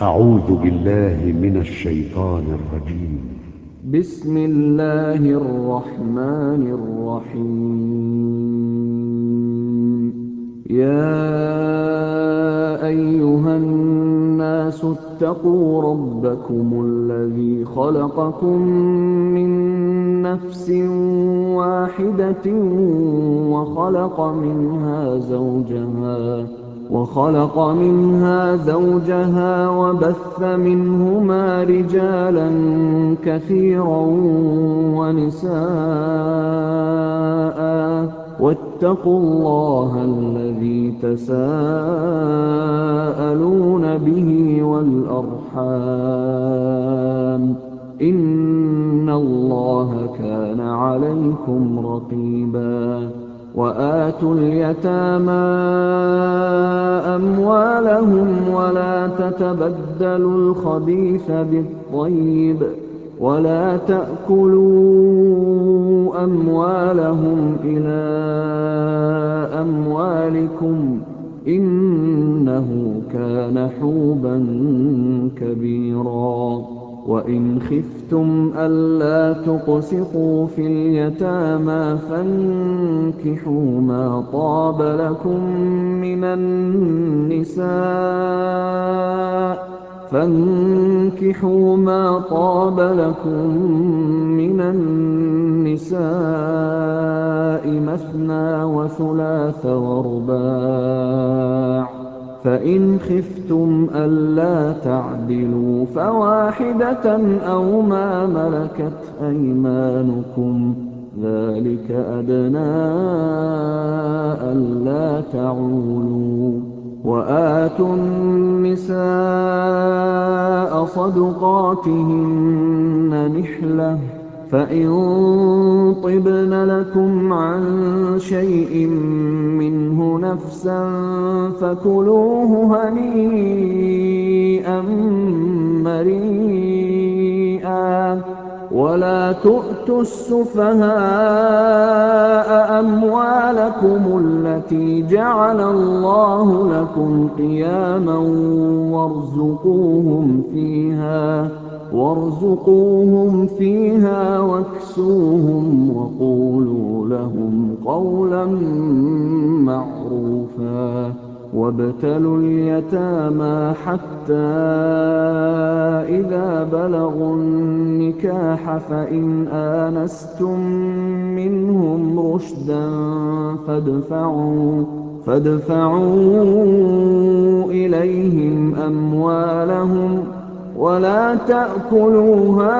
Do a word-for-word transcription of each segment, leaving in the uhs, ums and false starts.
أعوذ بالله من الشيطان الرجيم. بسم الله الرحمن الرحيم. يا أيها الناس اتقوا ربكم الذي خلقكم من نفس واحدة وخلق منها زوجها وخلق منها زوجها وبث منهما رجالا كثيرا ونساء، واتقوا الله الذي تساءلون به والأرحام، إن الله كان عليكم رقيبا. وآتوا اليتامى أموالهم ولا تتبدلوا الخبيث بالطيب ولا تأكلوا أموالهم إلى أموالكم، إنه كان حوبا كبيرا. وإن خفتم ألا تقسطوا في اليتامى فانكحوا ما طاب لكم من النساء فانكحوا ما طاب لكم من النساء مثنى وثلاث ورباع، فإن خفتم ألا تعدلوا فواحدة أو ما ملكت أيمانكم، ذلك أدنى ألا تعولوا. وآتوا النساء صدقاتهن نحلة، فإن طبن لكم عن شيء منه نفسا فكلوه هنيئا مريئا. ولا تؤتوا السفهاء أموالكم التي جعل الله لكم قياما وارزقوهم فيها وارزقوهم فيها واكسوهم وقولوا لهم قولا معروفا. وابتلوا اليتامى حتى إذا بلغوا النكاح فإن آنستم منهم رشدا فادفعوا فادفعوا إليهم أموالهم ولا تأكلوها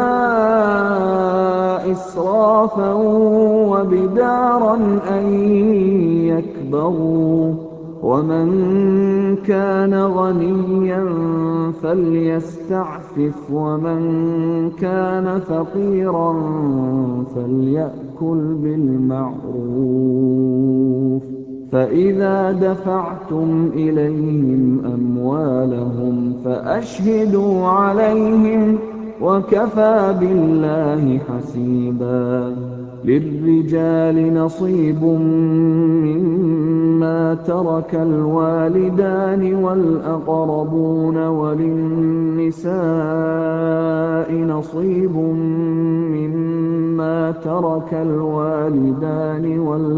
إسرافا وبدارا أن يكبروا. ومن كان غنيا فليستعفف ومن كان فقيرا فليأكل بالمعروف. فإذا دفعتم إليهم أموالهم فأشهدوا عليهم، وكفى بالله حسيبا. للرجال نصيب مما ترك الوالدان والأقربون وللنساء نصيب مما ترك الوالدان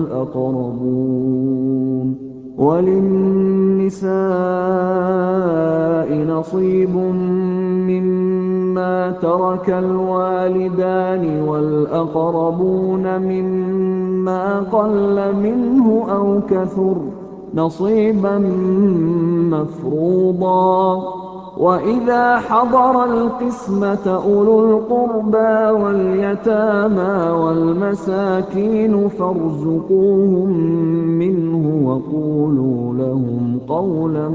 والأقربون وللنساء نصيب مما ترك الوالدان والأقربون مما قل منه أو كثر نصيبا مفروضا. وإذا حضر القسمة أولو القربى واليتامى والمساكين فارزقوهم منه وقولوا لهم قولا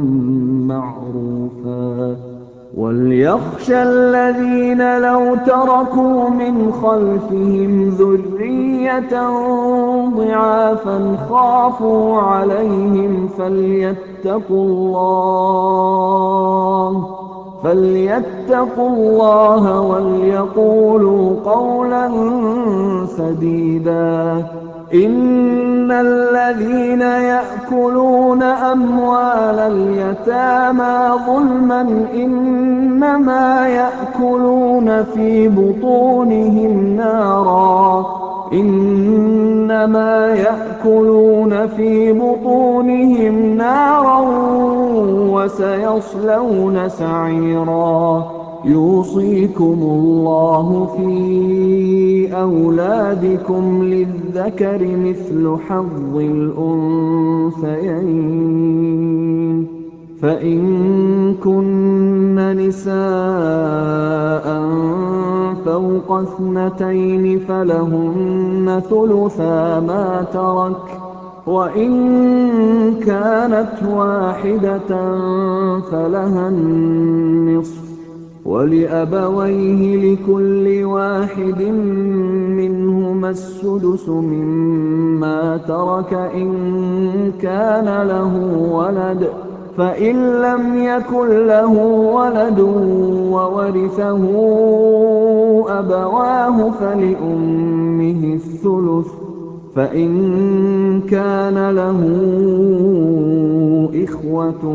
معروفا. وليخشى الذين لو تركوا من خلفهم ذرية ضعافا خافوا عليهم فليتقوا الله فليتقوا الله وليقولوا قولا سديدا. إِنَّ الَّذِينَ يَأْكُلُونَ أَمْوَالَ الْيَتَامَىٰ ظُلْمًا إِنَّمَا يَأْكُلُونَ فِي بُطُونِهِمْ نَارًا إِنَّمَا يَأْكُلُونَ فِي بُطُونِهِمْ نَارًا وَسَيَصْلَوْنَ سَعِيرًا يُوصِيكُمُ اللَّهُ فِي أَوْلَادِكُمْ لِلذَّكَرِ مِثْلُ حَظِّ الْأُنثَيَيْنِ ۚ فَإِن كُنَّ نِسَاءً فَوْقَ اثْنَتَيْنِ فَلَهُنَّ ثُلُثَا مَا تَرَكَ ۖ وَإِن كَانَتْ وَاحِدَةً فَلَهَا النِّصْفُ ۚ وَلِأَبَوَيْهِ لِكُلِّ وَاحِدٍ مِّنْهُمَا السُّدُسُ مِمَّا تَرَكَ إِن كَانَ لَهُ وَلَدٌ ۚ فَإِن لَّمْ يَكُن لَّهُ وَلَدٌ وَوَرِثَهُ أَبَوَاهُ فَلِأُمِّهِ الثُّلُثُ ۚ فَإِن كَانَ لَهُ إِخْوَةٌ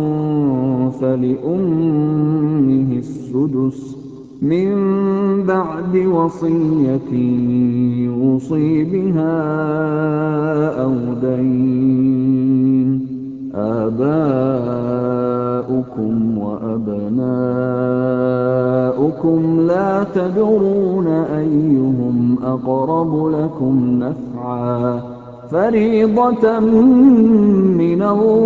فَلِأُمِّهِ السُّدُسُ مِن بَعْدِ وَصِيَّةٍ يُوصِي بِهَا أَوْ دَيْنٍ ۗ آبَاؤُكُمْ وَأَبْنَاؤُكُمْ لَا تَدْرُونَ أَيُّهُمْ أَقْرَبُ لَكُمْ نَفْعًا ۚ فَرِيضَةً مِّنَ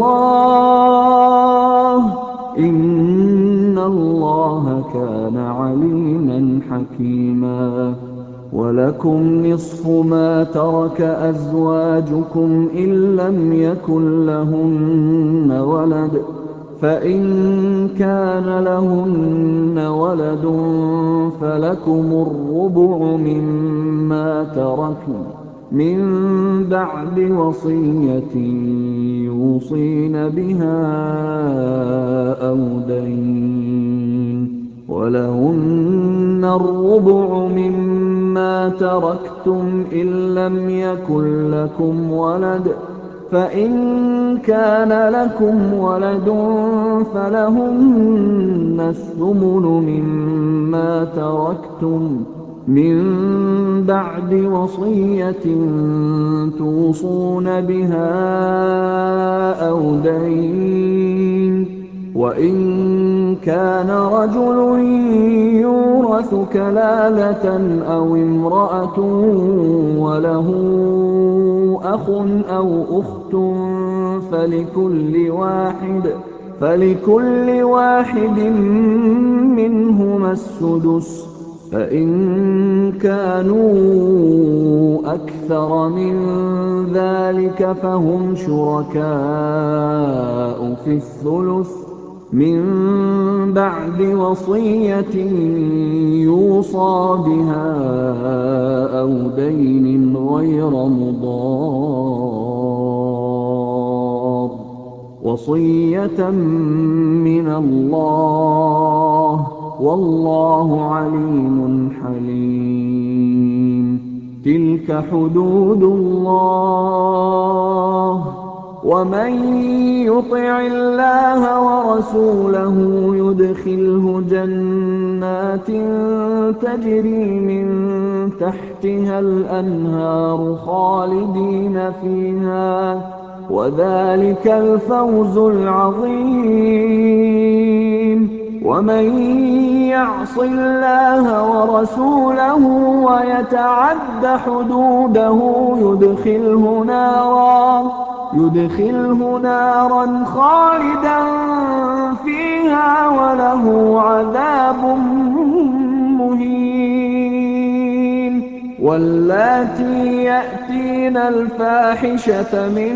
اللَّهِ ۗ إِنَّ اللَّهَ كَانَ عَلِيمًا حَكِيمًا وَلَكُمْ نِصْفُ مَا تَرَكَ أَزْوَاجُكُمْ إِن لَّمْ يَكُن لَّهُنَّ وَلَدٌ ۚ فَإِن كَانَ لَهُنَّ وَلَدٌ فَلَكُمُ الرُّبُعُ مِمَّا تَرَكْنَ مِن بَعْدِ وَصِيَّةٍ يُوصِينَ بِهَا أَوْ دَيْنٍ ۗ وَلَهُنَّ الرُّبُعُ مِمَّا تَرَكْتُمْ إِن لَّمْ يَكُن لَّكُمْ وَلَدٌ ۚ فَإِن كَانَ لَكُمْ وَلَدٌ فَلَهُنَّ الثُّمُنُ مِمَّا تَرَكْتُم مِّن بَعْدِ وَصِيَّةٍ تُوصُونَ بِهَا أَوْ دَيْنٍ ۗ وَإِن كَانَ رَجُلٌ يُورَثُ كَلَالَةً أَوِ امْرَأَةٌ وَلَهُ أَخٌ أَوْ أُخْتٌ فَلِكُلِّ وَاحِدٍ مِّنْهُمَا السُّدُسُ ۚ فَإِن كَانُوا أَكْثَرَ مِن ذَٰلِكَ فَهُمْ شُرَكَاءُ فِي الثُّلُثِ مِن بَعْدِ وَصِيَّةٍ يُوصَىٰ بِهَا أَوْ دَيْنٍ غَيْرَ مُضَارٍّ ۚ وَصِيَّةً مِّنَ اللَّهِ ۗ وَاللَّهُ عَلِيمٌ حَلِيمٌ تِلْكَ حُدُودُ اللَّهِ ۚ وَمَن يُطِعِ اللَّهَ وَرَسُولَهُ يُدْخِلْهُ جَنَّاتٍ تَجْرِي مِن تَحْتِهَا الْأَنْهَارُ خَالِدِينَ فِيهَا ۚ وَذَٰلِكَ الْفَوْزُ الْعَظِيمُ وَمَن يَعْصِ اللَّهَ وَرَسُولَهُ وَيَتَعَدَّ حُدُودَهُ يُدْخِلْهُ نَارًا يُدْخِلْهُ نَارًا خَالِدًا فِيهَا وَلَهُ عَذَابٌ مُّهِينٌ وَاللَّاتِي يَأْتِينَ الْفَاحِشَةَ مِن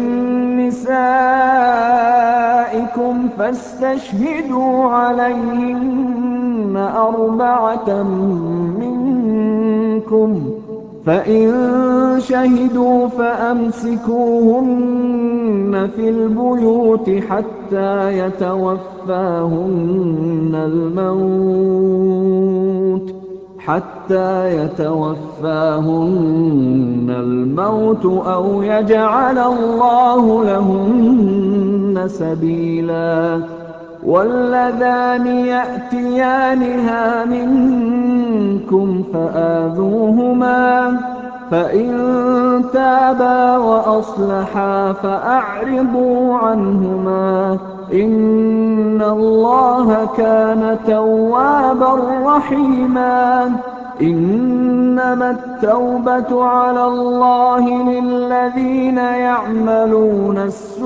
نِّسَائِكُمْ فَاسْتَشْهِدُوا عَلَيْهِنَّ أَرْبَعَةً مِّنكُمْ ۖ فَإِن شَهِدُوا فَأَمْسِكُوهُنَّ فِي الْبُيُوتِ حَتَّىٰ يَتَوَفَّاهُنَّ الْمَوْتُ حَتَّىٰ يَتَوَفَّاهُنَّ الْمَوْتُ أَوْ يَجْعَلَ اللَّهُ لَهُنَّ سَبِيلًا. وَاللَّذَانِ يَأْتِيَانِهَا مِنكُمْ فَآذُوهُمَا ۖ فَإِن تَابَا وَأَصْلَحَا فَأَعْرِضُوا عَنْهُمَا ۗ إِنَّ اللَّهَ كَانَ تَوَّابًا رَّحِيمًا. إِنَّمَا التَّوْبَةُ عَلَى اللَّهِ لِلَّذِينَ يَعْمَلُونَ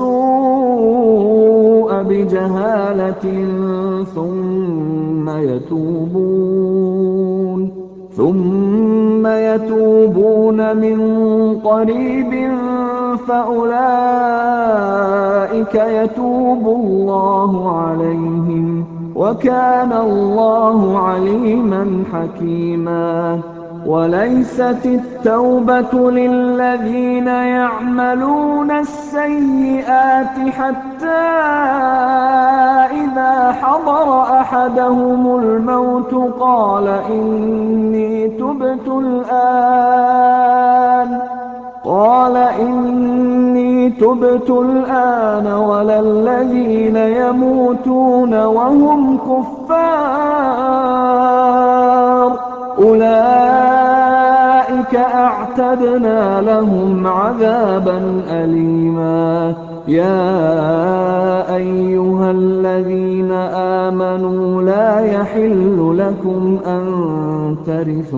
السُّوءَ بِجَهَالَةٍ ثُمَّ يَتُوبُونَ ثُمَّ يَتُوبُونَ مِن قَرِيبٍ فَأُولَٰئِكَ يَتُوبُ اللَّهُ عَلَيْهِمْ ۗ وَكَانَ اللَّهُ عَلِيمًا حَكِيمًا. وَلَيْسَتِ التَّوْبَةُ لِلَّذِينَ يَعْمَلُونَ السَّيِّئَاتِ حَتَّىٰ إِذَا حَضَرَ أَحَدَهُمُ الْمَوْتُ قَالَ إِنِّي تُبْتُ الْآنَ قَالَ إِنِّي تُبْتُ الْآنَ وَلَا الَّذِينَ يَمُوتُونَ وَهُمْ كُفَّارٌ أُولَٰئِكَ أَعْتَدْنَا لَهُمْ عَذَابًا أَلِيمًا. يَا أَيُّهَا الَّذِينَ آمَنُوا لَا يَحِلُّ لَكُمْ أَن تَرِثُوا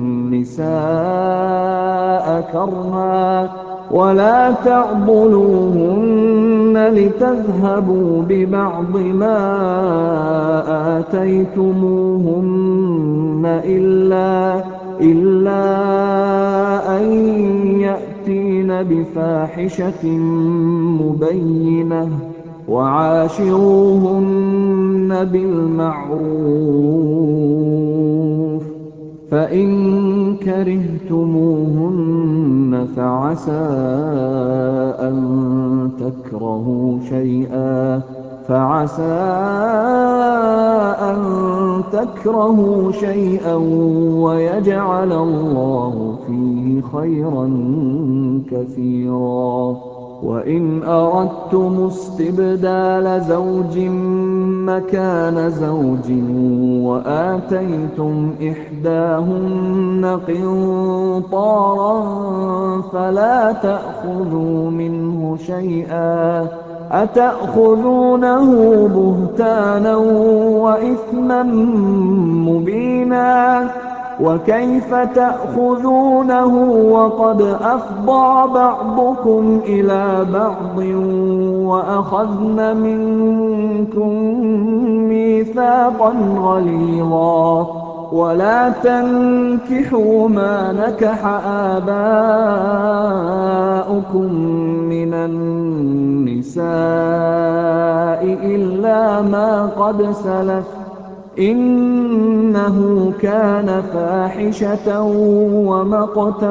النِّسَاءَ كَرْهًا وَلَا تَعْضُلُوهُنَّ لِتَذْهَبُوا بِبَعْضِ مَا آتَيْتُمُوهُنَّ إِلَّا أَن يَأْتِينَ بِفَاحِشَةٍ مُّبَيِّنَةٍ ۚ وَعَاشِرُوهُنَّ بِالْمَعْرُوفِ ۚ فَإِن كَرِهْتُمُوهُنَّ فَعَسَىٰ أَن تَكْرَهُوا شَيْئًا فَعَسَىٰ أَن تَكْرَهُوا شَيْئًا وَيَجْعَلَ اللَّهُ فِيهِ خَيْرًا كَثِيرًا. وَإِنْ أَرَدتُّمُ اسْتِبْدَالَ زَوْجٍ مَّكَانَ زَوْجٍ وَآتَيْتُمْ إِحْدَاهُنَّ قِنطَارًا فَلَا تَأْخُذُوا مِنْهُ شَيْئًا ۚ أَتَأْخُذُونَهُ بُهْتَانًا وَإِثْمًا مُّبِينًا ۚ وَكَيْفَ تَأْخُذُونَهُ وَقَدْ أَفْضَىٰ بَعْضُكُمْ إِلَىٰ بَعْضٍ وَأَخَذْنَ مِنكُم مِّيثَاقًا غَلِيظًا. وَلَا تَنكِحُوا مَا نَكَحَ آبَاؤُكُم مِّنَ النِّسَاءِ إِلَّا مَا قَدْ سَلَفَ ۚ إِنَّهُ كَانَ فَاحِشَةً وَمَقْتًا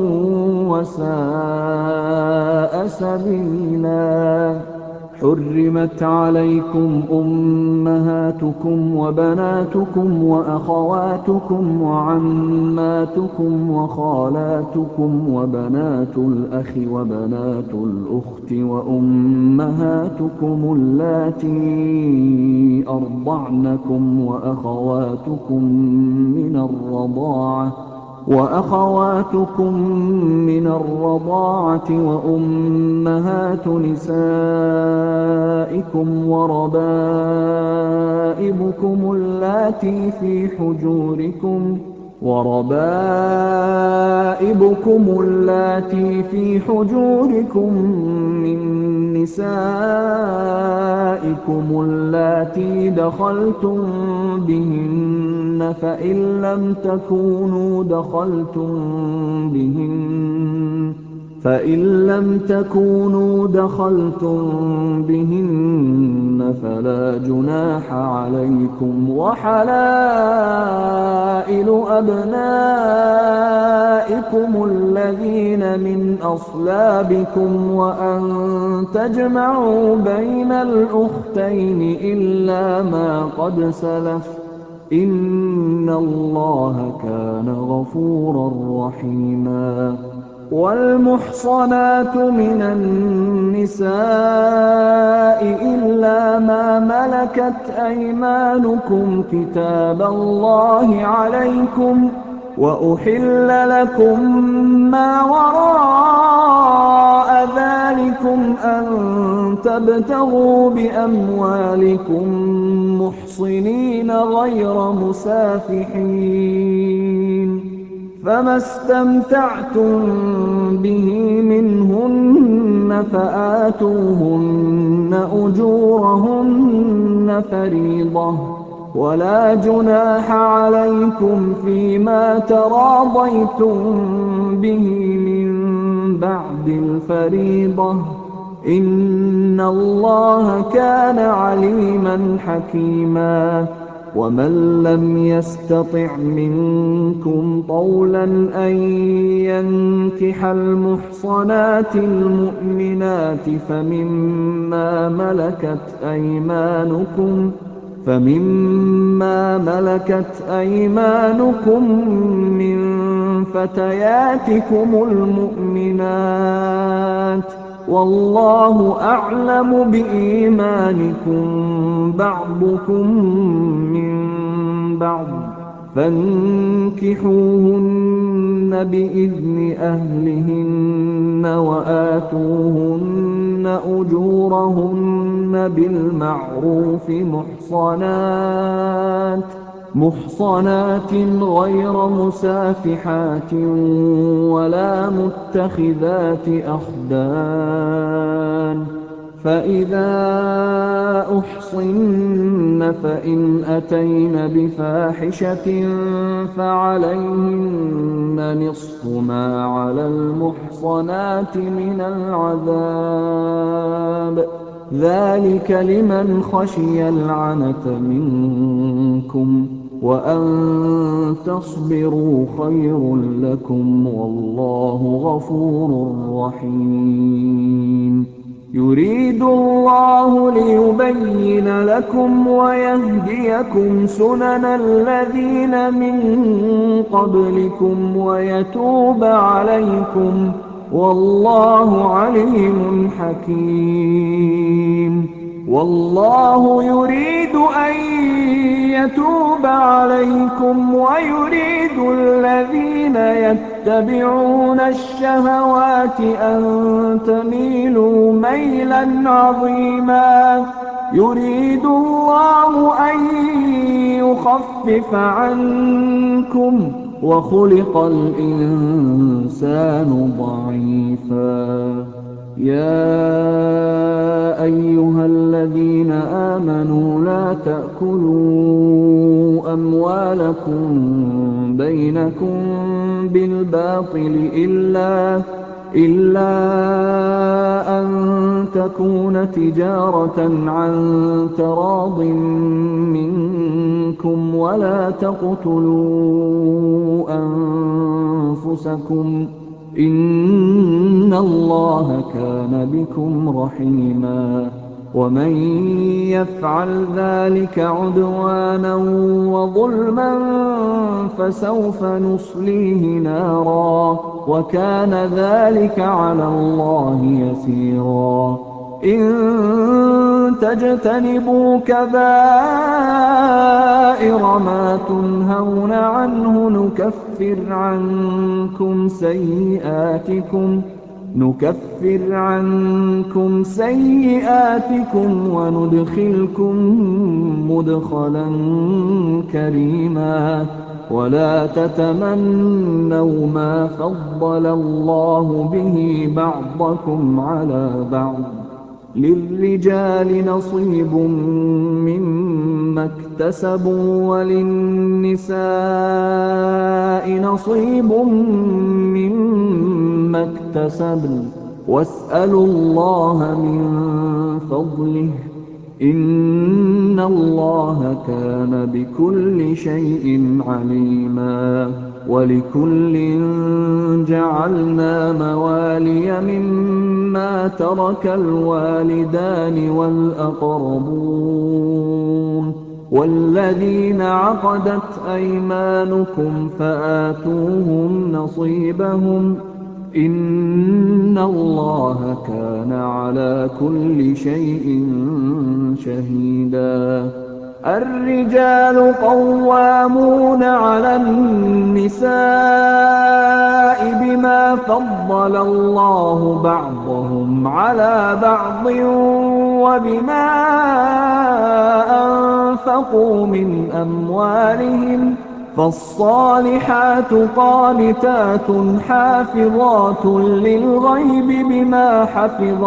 وَسَاءَ سَبِيلًا. حُرِّمَتْ عَلَيْكُمْ أُمَّهَاتُكُمْ وَبَنَاتُكُمْ وَأَخَوَاتُكُمْ وَعَمَّاتُكُمْ وَخَالَاتُكُمْ وَبَنَاتُ الْأَخِ وَبَنَاتُ الْأُخْتِ وَأُمَّهَاتُكُمُ اللَّاتِي أَرْضَعْنَكُمْ وَأَخَوَاتُكُم مِّنَ الرَّضَاعَةِ وَأُمَّهَاتُ نِسَائِكُمْ وَرَبَائِبُكُمُ اللَّاتِي فِي حُجُورِكُم مِّن نِّسَائِكُمُ اللَّاتِي دَخَلْتُم بِهِنَّ ۖ فَإِن لَّمْ تَكُونُوا دَخَلْتُم بِهِنَّ فَلَا جُنَاحَ عَلَيْكُمْ ۚ وَحَلَائِلُ أَبْنَائِكُمُ الَّذِينَ مِنْ أَصْلَابِكُمْ وَأَن تَجْمَعُوا بَيْنَ الْأُخْتَيْنِ إِلَّا مَا قَدْ سَلَفَ ۚ إِنَّ اللَّهَ كَانَ غَفُورًا رَّحِيمًا. وَالْمُحْصَنَاتُ مِنَ النِّسَاءِ إِلَّا مَا مَلَكَتْ أَيْمَانُكُمْ كِتَابَ اللَّهِ عَلَيْكُمْ ۚ وَأُحِلَّ لَكُم مَّا وَرَاءَ ذَٰلِكُمْ أَن تَبْتَغُوا بِأَمْوَالِكُم مُّحْصِنِينَ غَيْرَ مُسَافِحِينَ ۚ فَمَا اسْتَمْتَعْتُم بِهِ مِنْهُنَّ فَآتُوهُنَّ أُجُورَهُنَّ فَرِيضَةً ۚ وَلَا جُنَاحَ عَلَيْكُمْ فِيمَا تَرَاضَيْتُم بِهِ مِن بَعْدِ الْفَرِيضَةِ ۚ إِنَّ اللَّهَ كَانَ عَلِيمًا حَكِيمًا. وَمَن لَّمْ يَسْتَطِعْ مِنكُمْ طَوْلًا أَن يَنكِحَ الْمُحْصَنَاتِ الْمُؤْمِنَاتِ فَمِمَّا مَلَكَتْ أَيْمَانُكُم فَمِمَّا مَلَكَتْ أَيْمَانُكُم مِّن فَتَيَاتِكُمُ الْمُؤْمِنَاتِ ۚ وَاللَّهُ أَعْلَمُ بِإِيمَانِكُم بَعْضُكُم مِّن بَعْضٍ ۚ فَانكِحُوهُنَّ بِإِذْنِ أَهْلِهِنَّ وَآتُوهُنَّ أُجُورَهُنَّ بِالْمَعْرُوفِ مُحْصَنَاتٍ مُحْصَنَاتٍ غَيْرَ مُسَافِحَاتٍ وَلَا مُتَّخِذَاتِ أَخْدَانٍ ۚ فَإِذَا أُحْصِنَّ فَإِنْ أَتَيْنَ بِفَاحِشَةٍ فَعَلَيْهِنَّ نِصْفُ مَا عَلَى الْمُحْصَنَاتِ مِنَ الْعَذَابِ ۚ ذَٰلِكَ لِمَنْ خَشِيَ الْعَنَتَ مِنكُمْ ۚ وَأَن تَصْبِرُوا خَيْرٌ لَّكُمْ ۗ وَاللَّهُ غَفُورٌ رَّحِيمٌ. يُرِيدُ اللَّهُ لِيُبَيِّنَ لَكُمْ وَيَهْدِيَكُمْ سُنَنَ الَّذِينَ مِن قَبْلِكُمْ وَيَتُوبَ عَلَيْكُمْ ۗ وَاللَّهُ عَلِيمٌ حَكِيمٌ. وَاللَّهُ يُرِيدُ أَن يَتُوبَ عَلَيْكُمْ وَيُرِيدُ الَّذِينَ يَتَّبِعُونَ الشَّهَوَاتِ أَن تَمِيلُوا مَيْلًا عَظِيمًا. يُرِيدُ اللَّهُ أَن يُخَفِّفَ عَنكُمْ ۚ وَخُلِقَ الْإِنسَانُ ضَعِيفًا. يَا أَيُّهَا الَّذِينَ آمَنُوا لَا تَأْكُلُوا أَمْوَالَكُم بَيْنَكُم بِالْبَاطِلِ إِلَّا أَن تَكُونَ تِجَارَةً عَن تَرَاضٍ مِّنكُمْ ۚ وَلَا تَقْتُلُوا أَنفُسَكُمْ ۚ إِنَّ اللَّهَ كَانَ بِكُمْ رَحِيمًا. وَمَن يَفْعَلْ ذَٰلِكَ عُدْوَانًا وَظُلْمًا فَسَوْفَ نُصْلِيهِ نَارًا ۚ وَكَانَ ذَٰلِكَ عَلَى اللَّهِ يَسِيرًا. إِن تَجْتَنِبُوا كَبَائِرَ مَا تُنْهَوْنَ عَنْهُ نُكَفِّرْ عَنكُمْ سَيِّئَاتِكُمْ نُكَفِّرْ عَنكُمْ سَيِّئَاتِكُمْ وَنُدْخِلْكُم مُّدْخَلًا كَرِيمًا. وَلَا تَتَمَنَّوْا مَا فَضَّلَ اللَّهُ بِهِ بَعْضَكُمْ عَلَىٰ بَعْضٍ ۚ لِّلرِّجَالِ نَصِيبٌ مِّمَّا اكْتَسَبُوا وَلِلنِّسَاءِ نَصِيبٌ مِّمَّا اكْتَسَبْنَ ۚ وَاسْأَلُوا اللَّهَ مِن فَضْلِهِ ۗ إِنَّ اللَّهَ كَانَ بِكُلِّ شَيْءٍ عَلِيمًا. وَلِكُلٍّ جَعَلْنَا مَوَالِيَ مِمَّا تَرَكَ الْوَالِدَانِ وَالْأَقْرَبُونَ وَالَّذِينَ عَقَدَتْ أَيْمَانُكُمْ فَآتُوهُمْ نَصِيبَهُمْ ۖ إِنَّ اللَّهَ كَانَ عَلَىٰ كُلِّ شَيْءٍ شَهِيدًا. الرِّجَالُ قَوَّامُونَ عَلَى النِّسَاءِ بِمَا فَضَّلَ اللَّهُ بَعْضَهُمْ عَلَىٰ بَعْضٍ وَبِمَا أَنفَقُوا مِنْ أَمْوَالِهِمْ ۚ فَالصَّالِحَاتُ قَانِتَاتٌ حَافِظَاتٌ لِّلْغَيْبِ بِمَا حَفِظَ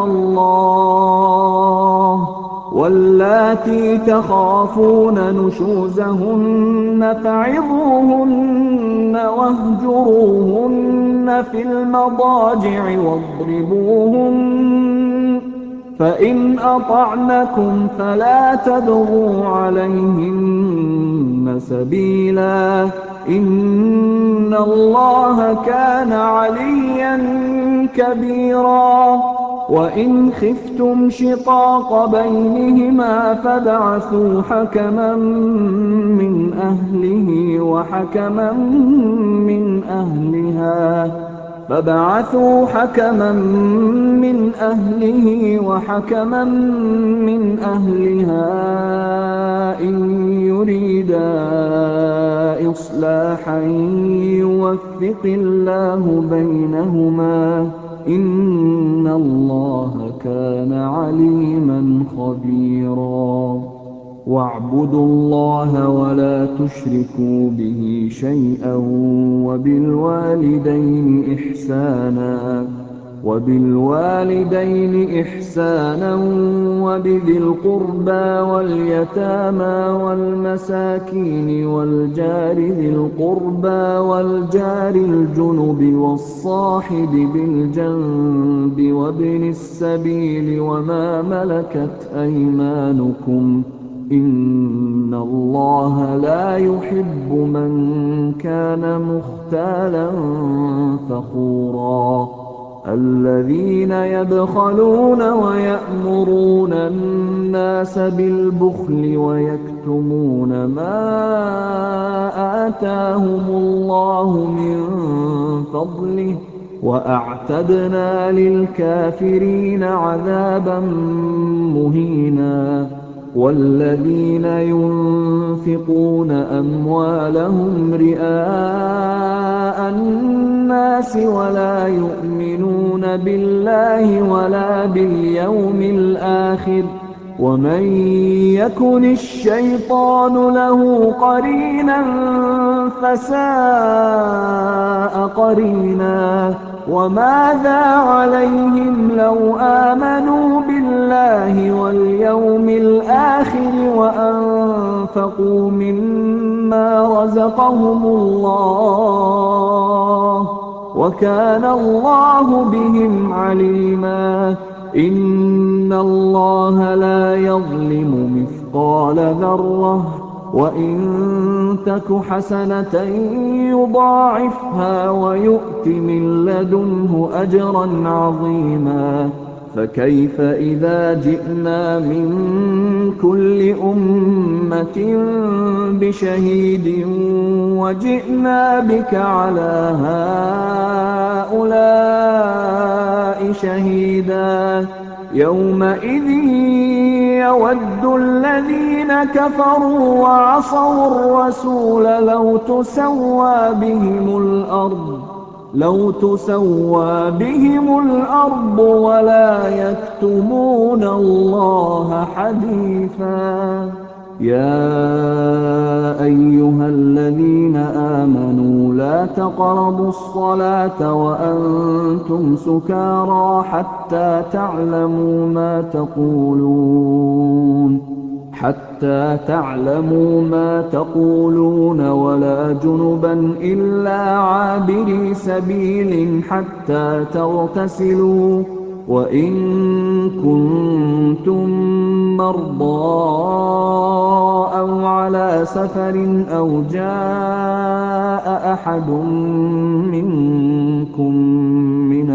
اللَّهُ ۚ وَاللَّاتِي تَخَافُونَ نُشُوزَهُنَّ فَعِظُوهُنَّ وَاهْجُرُوهُنَّ فِي الْمَضَاجِعِ وَاضْرِبُوهُنَّ ۖ فَإِنْ أَطَعْنَكُمْ فَلَا تَبْغُوا عَلَيْهِنَّ سَبِيلًا ۗ إِنَّ اللَّهَ كَانَ عَلِيًّا كَبِيرًا. وَإِنْ خِفْتُمْ شِقَاقَ بَيْنِهِمَا فَابْعَثُوا حَكَمًا مِّنْ أَهْلِهِ وَحَكَمًا مِّنْ أَهْلِهَا فَابْعَثُوا حَكَمًا مِّنْ أَهْلِهِ وَحَكَمًا مِّنْ أَهْلِهَا إِن يُرِيدَا إِصْلَاحًا يُوَفِّقِ اللَّهُ بَيْنَهُمَا ۗ إِنَّ اللَّهَ كَانَ عَلِيمًا خَبِيرًا. وَاعْبُدُوا اللَّهَ وَلَا تُشْرِكُوا بِهِ شَيْئًا وَبِالْوَالِدَيْنِ إِحْسَانًا وَبِالْوَالِدَيْنِ إِحْسَانًا وَبِذِي الْقُرْبَىٰ وَالْيَتَامَىٰ وَالْمَسَاكِينِ وَالْجَارِ ذِي الْقُرْبَىٰ وَالْجَارِ الْجُنُبِ وَالصَّاحِبِ بِالْجَنبِ وَابْنِ السَّبِيلِ وَمَا مَلَكَتْ أَيْمَانُكُمْ ۗ إِنَّ اللَّهَ لَا يُحِبُّ مَن كَانَ مُخْتَالًا فَخُورًا. الَّذِينَ يَبْخَلُونَ وَيَأْمُرُونَ النَّاسَ بِالْبُخْلِ وَيَكْتُمُونَ مَا آتَاهُمُ اللَّهُ مِن فَضْلِهِ ۗ وَأَعْتَدْنَا لِلْكَافِرِينَ عَذَابًا مُّهِينًا. وَالَّذِينَ يُنفِقُونَ أَمْوَالَهُمْ رِئَاءَ النَّاسِ وَلَا يُؤْمِنُونَ بِاللَّهِ وَلَا بِالْيَوْمِ الْآخِرِ ۗ وَمَن يَكُنِ الشَّيْطَانُ لَهُ قَرِينًا فَسَاءَ قَرِينًا. وَمَاذَا عَلَيْهِمْ لَوْ آمَنُوا بِاللَّهِ وَالْيَوْمِ الْآخِرِ وَأَنفَقُوا مِمَّا رَزَقَهُمُ اللَّهُ ۚ وَكَانَ اللَّهُ بِهِمْ عَلِيمًا. إِنَّ اللَّهَ لَا يَظْلِمُ مِثْقَالَ ذَرَّةٍ ۖ وَإِن تَكُ حَسَنَةً يُضَاعِفْهَا وَيُؤْتِ مِن لَّدُنْهُ أَجْرًا عَظِيمًا. فَكَيْفَ إِذَا جِئْنَا مِن كُلِّ أُمَّةٍ بِشَهِيدٍ وَجِئْنَا بِكَ عَلَىٰ هَٰؤُلَاءِ شَهِيدًا. يَوْمَئِذٍ يَوَدُّ الَّذِينَ كَفَرُوا وَعَصَوُا الرَّسُولَ لَوْ تُسَوَّىٰ بِهِمُ الْأَرْضُ لَوْ تُسَوَّىٰ بِهِمُ الْأَرْضُ وَلَا يَكْتُمُونَ اللَّهَ حَدِيثًا. يَا أَيُّهَا الَّذِينَ آمَنُوا لَا تَقْرَبُوا الصَّلَاةَ وَأَنتُمْ سُكَارَىٰ حَتَّىٰ تَعْلَمُوا مَا تَقُولُونَ حَتَّىٰ تَعْلَمُوا مَا تَقُولُونَ وَلَا جُنُبًا إِلَّا عَابِرِي سَبِيلٍ حَتَّىٰ تَغْتَسِلُوا ۚ وَإِن كُنتُم مَّرْضَىٰ أَوْ عَلَىٰ سَفَرٍ أَوْ جَاءَ أَحَدٌ مِّنكُم مِّنَ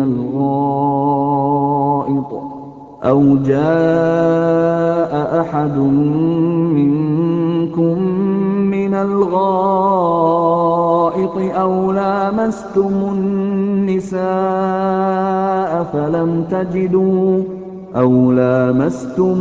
الْغَائِطِ أَوْ جَاءَ أَحَدٌ مِّنكُم مِّنَ الْغَائِطِ أَوْ لَامَسْتُمُ النِّسَاءَ فَلَمْ تَجِدُوا أَوْ لَامَسْتُمُ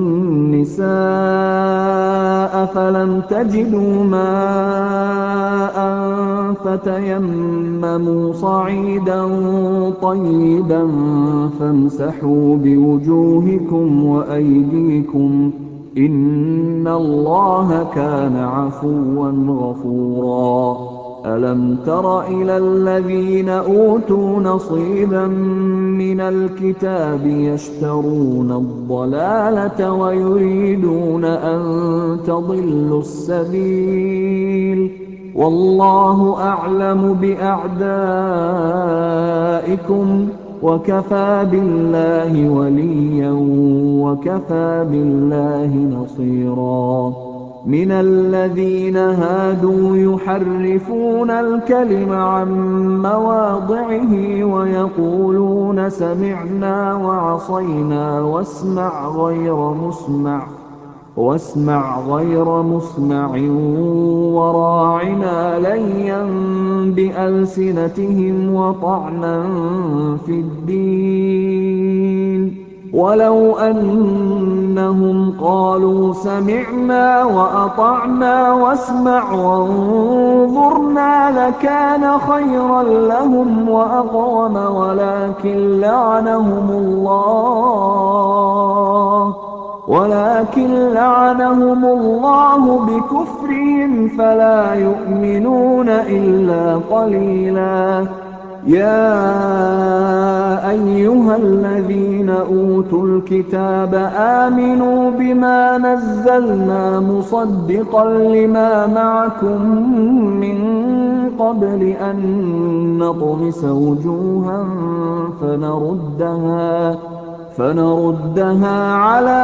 النِّسَاءَ فَلَمْ تَجِدُوا مَاءً فَتَيَمَّمُوا صَعِيدًا طَيِّبًا فَامْسَحُوا بِوُجُوهِكُمْ وَأَيْدِيكُمْ ۗ إِنَّ اللَّهَ كَانَ عَفُوًّا غَفُورًا. أَلَمْ تَرَ إِلَى الَّذِينَ أُوتُوا نَصِيبًا مِّنَ الْكِتَابِ يَشْتَرُونَ الضَّلَالَةَ وَيُرِيدُونَ أَن تَضِلُّوا السَّبِيلَ ۗ وَاللَّهُ أَعْلَمُ بِأَعْدَائِكُمْ ۚ وَكَفَىٰ بِاللَّهِ وَلِيًّا وَكَفَىٰ بِاللَّهِ نَصِيرًا. مِنَ الَّذِينَ هَادُوا يُحَرِّفُونَ الْكَلِمَ عَن مَّوَاضِعِهِ وَيَقُولُونَ سَمِعْنَا وَعَصَيْنَا وَاسْمَعْ غَيْرَ مُسْمَعٍ واسمع غير مسمع وراعنا ليا بألسنتهم وطعنا في الدين، ولو أنهم قالوا سمعنا وأطعنا واسمع وانظرنا لكان خيرا لهم وأقوم، ولكن لعنهم الله ولكن لعنهم الله بكفرهم فلا يؤمنون إلا قليلا. يا أيها الذين أوتوا الكتاب آمنوا بما نزلنا مصدقا لما معكم من قبل أن نطمس وجوها فنردها فنردها على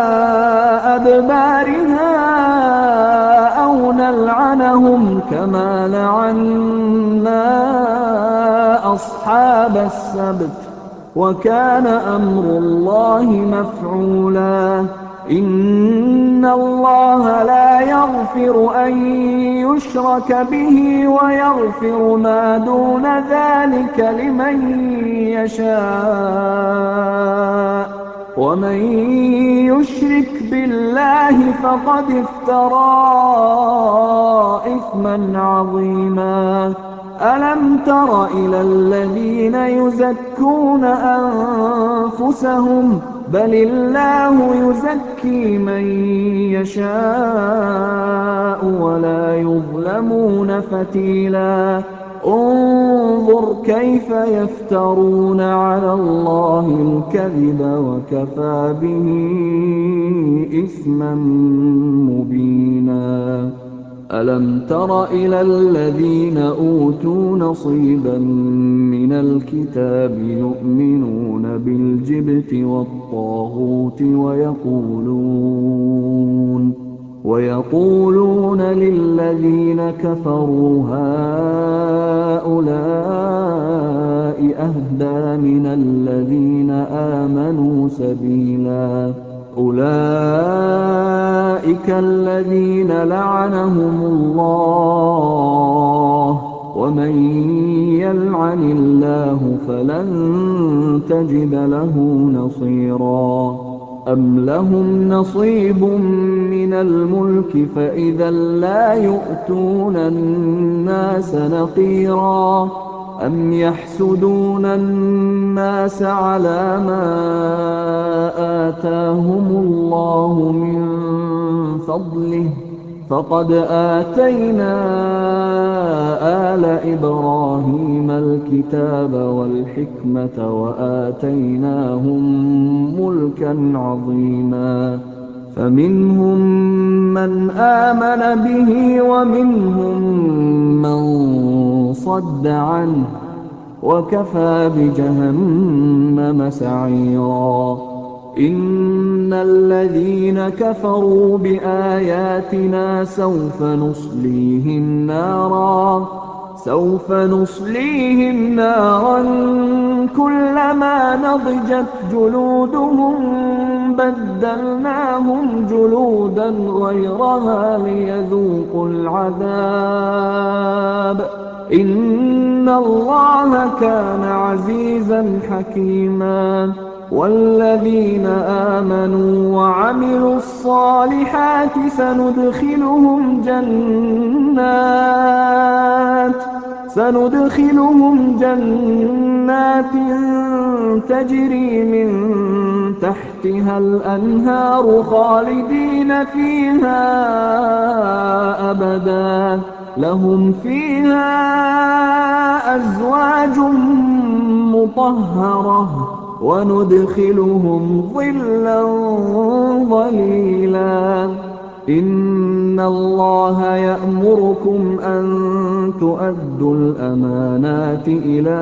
أدبارها أو نلعنهم كما لعنا أصحاب السبت، وكان أمر الله مفعولا. إن الله لا يغفر أن يشرك به ويغفر ما دون ذلك لمن يشاء، ومن يشرك بالله فقد افترى إثما عظيما. ألم تر إلى الذين يزكون أنفسهم بل الله يزكي من يشاء ولا يظلمون فتيلا. انظر كيف يفترون على الله الكذب وكفى به إثما مبينا. ألم تر إلى الذين أوتوا نصيبا من الكتاب يؤمنون بالجبت والطاغوت ويقولون ويقولون للذين كفروا هؤلاء أهدى من الذين آمنوا سبيلا. أولئك الذين لعنهم الله، ومن يلعن الله فلن تجد له نصيرا. أم لهم نصيب من الملك فإذا لا يؤتون الناس نقيرا. أم يحسدون الناس على ما آتاهم الله من فضله، فقد آتينا آل إبراهيم الكتاب والحكمة وآتيناهم ملكا عظيما. فمنهم من آمن به ومنهم من صد عنه، وكفى بجهنم سعيرا. إن الذين كفروا بآياتنا سوف نصليهم نارا سوف نصليهم نارا كلما نضجت جلودهم بدلناهم جلودا غيرها ليذوقوا العذاب إن الله كان عزيزا حكيما والذين آمنوا وعملوا الصالحات سندخلهم جنات سندخلهم جنات تجري من تحتها الأنهار خالدين فيها أبدا لهم فيها أزواج مطهرة وندخلهم ظلا ظليلا إن الله يأمركم أن تؤدوا الأمانات إلى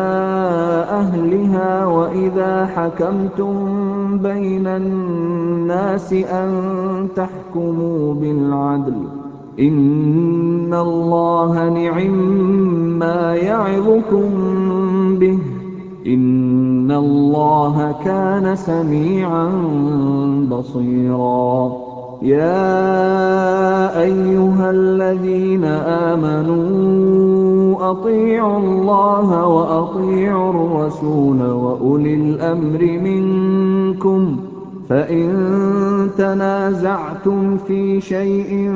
أهلها وإذا حكمتم بين الناس أن تحكموا بالعدل إن الله نعما يعظكم به إن الله كان سميعا بصيرا يا أيها الذين آمنوا أطيعوا الله وأطيعوا الرسول وأولي الأمر منكم فإن تنازعتم في شيء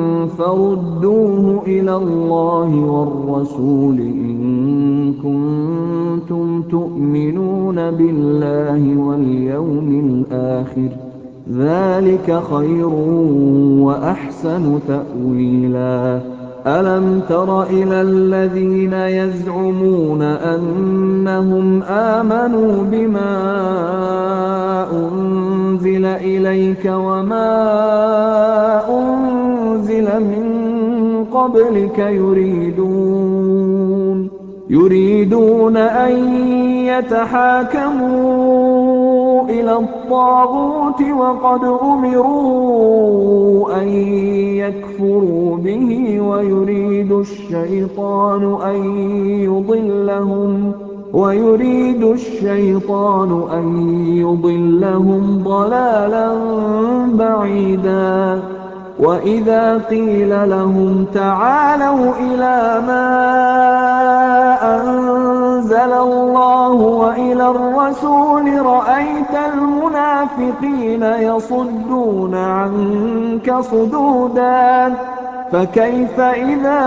فردوه إلى الله والرسول إن كنتم تؤمنون بالله واليوم الآخر ذلك خير وأحسن تأويلا ألم تر إلى الذين يزعمون أنهم آمنوا بما أنزل إليك وما أنزل من قبلك يريدون يريدون أن يتحاكموا إلى الطاغوت وقد أمروا أن يكفروا به ويريد الشيطان أن يضلهم ويريد الشيطان أن يضلهم ضلالا بعيدا وإذا قيل لهم تعالوا إلى ما أنزل الله وإلى الرسول رأيت المنافقين يصدون عنك صدودا فكيف إذا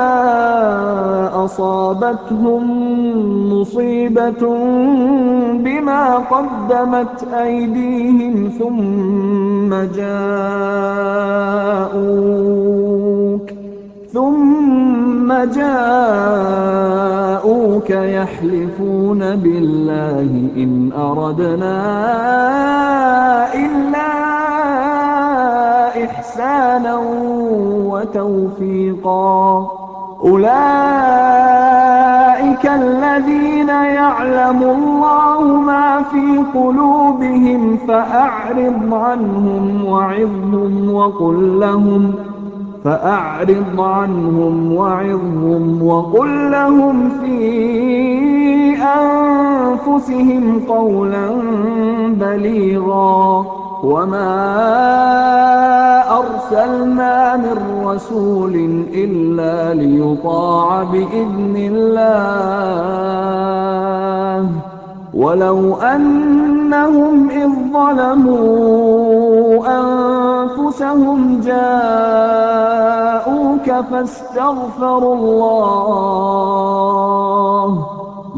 أصابتهم مصيبة بما قدمت أيديهم ثم جاءوك ثم جاءوك يحلفون بالله إن أردنا إلا إحسانا وتوفيقا أولئك الذين يعلم الله ما في قلوبهم فأعرض عنهم وعظهم وقل لهم فأعرض عنهم وعظهم وقل لهم في أنفسهم قولا بليغا وما أرسلنا من رسول إلا ليطاع بإذن الله ولو أنهم إذ ظلموا أنفسهم جاءوك فاستغفروا الله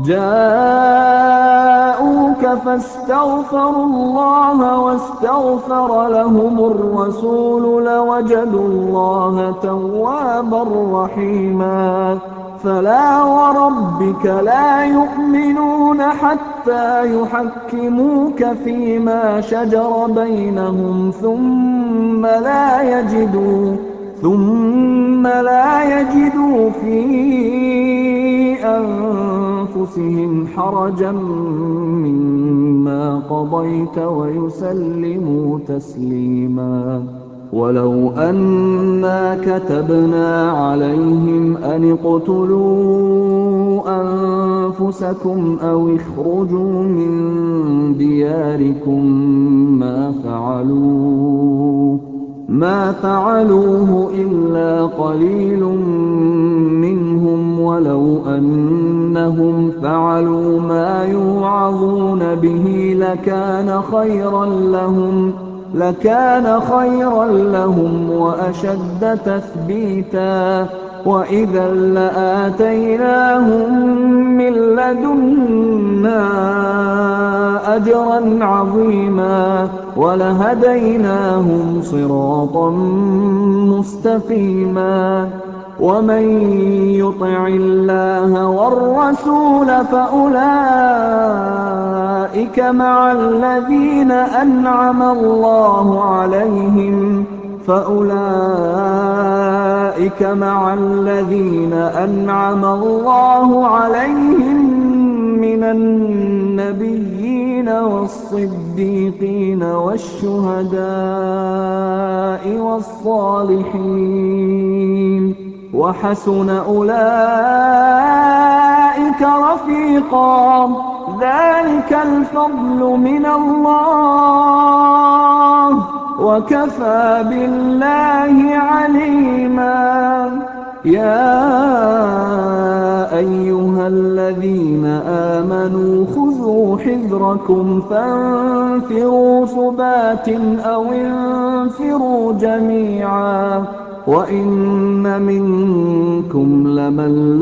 جاءوك فاستغفروا الله واستغفر لهم الرسول لوجدوا الله توابا رحيما فلا وربك لا يؤمنون حتى يحكموك فيما شجر بينهم ثم لا يجدوا ثم لا يجدوا في أنفسهم حرجا مما قضيت ويسلموا تسليما ولو أنا كتبنا عليهم أن أن اقتلوا أنفسكم أو اخرجوا من دياركم ما فعلوه ما فعلوه إلا قليل منهم ولو أنهم فعلوا ما يوعظون به لكان خيرا لهم لكان خيرا لهم وأشد تثبيتا وإذا لآتيناهم من لدنا أجرا عظيما ولهديناهم صراطا مستقيما ومن يطع الله والرسول فأولئك مع الذين أنعم الله عليهم فأولئك مع الذين أنعم الله عليهم من النبيين والصديقين والشهداء والصالحين وحسن أولئك رفيقا ذلك الفضل من الله وكفى بالله عليما يا أيها الذين آمنوا خذوا حذركم فانفروا ثبات أو انفروا جميعا وإن منكم لمن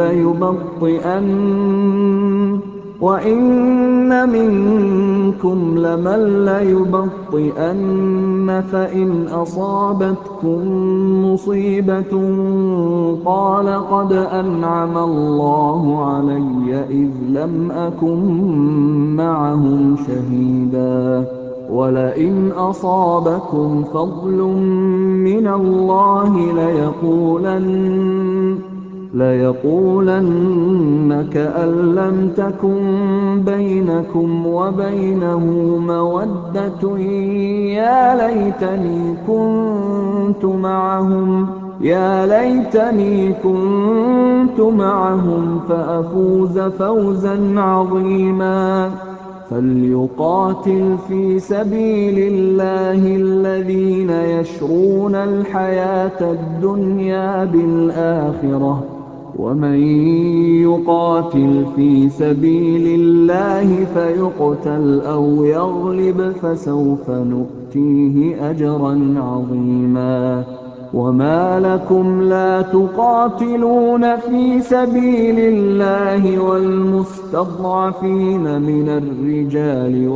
ليبطئن وَإِنَّ مِنكُمْ لَمَن لَّيُبَطِّئَنَّ فَإِنْ أَصَابَتْكُم مُّصِيبَةٌ قَالَ قَدْ أَنْعَمَ اللَّهُ عَلَيَّ إِذْ لَمْ أَكُن مَّعَهُمْ شَهِيدًا وَلَئِنْ أَصَابَكُمْ فَضْلٌ مِّنَ اللَّهِ لَيَقُولَنَّ لَيَقُولَنَّ كَأَن لَّمْ تَكُن بَيْنَكُمْ وَبَيْنَهُ مَوَدَّةٌ يَا لَيْتَنِي كُنتُ مَعَهُمْ يَا لَيْتَنِي كُنتُ مَعَهُمْ فَأَفُوزَ فَوْزًا عَظِيمًا فَلْيُقَاتِلْ فِي سَبِيلِ اللَّهِ الَّذِينَ يَشْرُونَ الْحَيَاةَ الدُّنْيَا بِالْآخِرَةِ وَمَن يُقَاتِلْ فِي سَبِيلِ اللَّهِ فَيُقْتَلْ أَوْ يَغْلِبْ فَسَوْفَ نُؤْتِيهِ أَجْرًا عَظِيمًا وَمَا لَكُمْ لَا تُقَاتِلُونَ فِي سَبِيلِ اللَّهِ وَالْمُسْتَضْعَفِينَ مِنَ الرِّجَالِ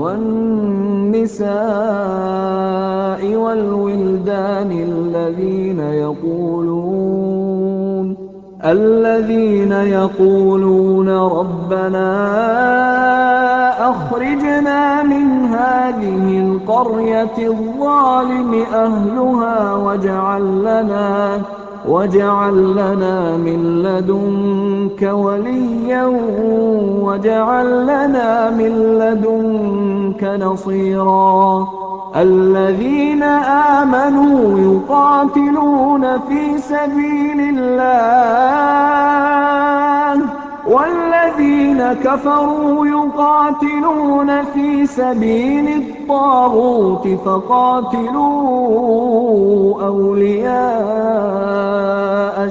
وَالنِّسَاءِ وَالْوِلْدَانِ الَّذِينَ يَقُولُونَ الذين يقولون ربنا أخرجنا من هذه القرية الظالم أهلها واجعل لنا, واجعل لنا من لدنك وليا واجعل لنا من لدنك نصيرا الذين آمنوا يقاتلون في سبيل الله والذين كفروا يقاتلون في سبيل الطاغوت فقاتلوا أولياء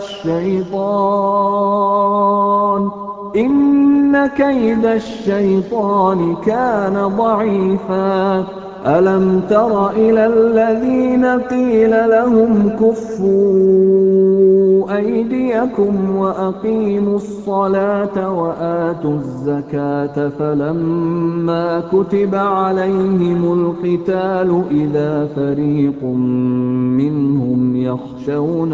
الشيطان إن كيد الشيطان كان ضعيفا ألم تر إلى الذين قيل لهم كفوا أيديكم وأقيموا الصلاة وآتوا الزكاة فلما كتب عليهم القتال إذا فريق منهم يخشون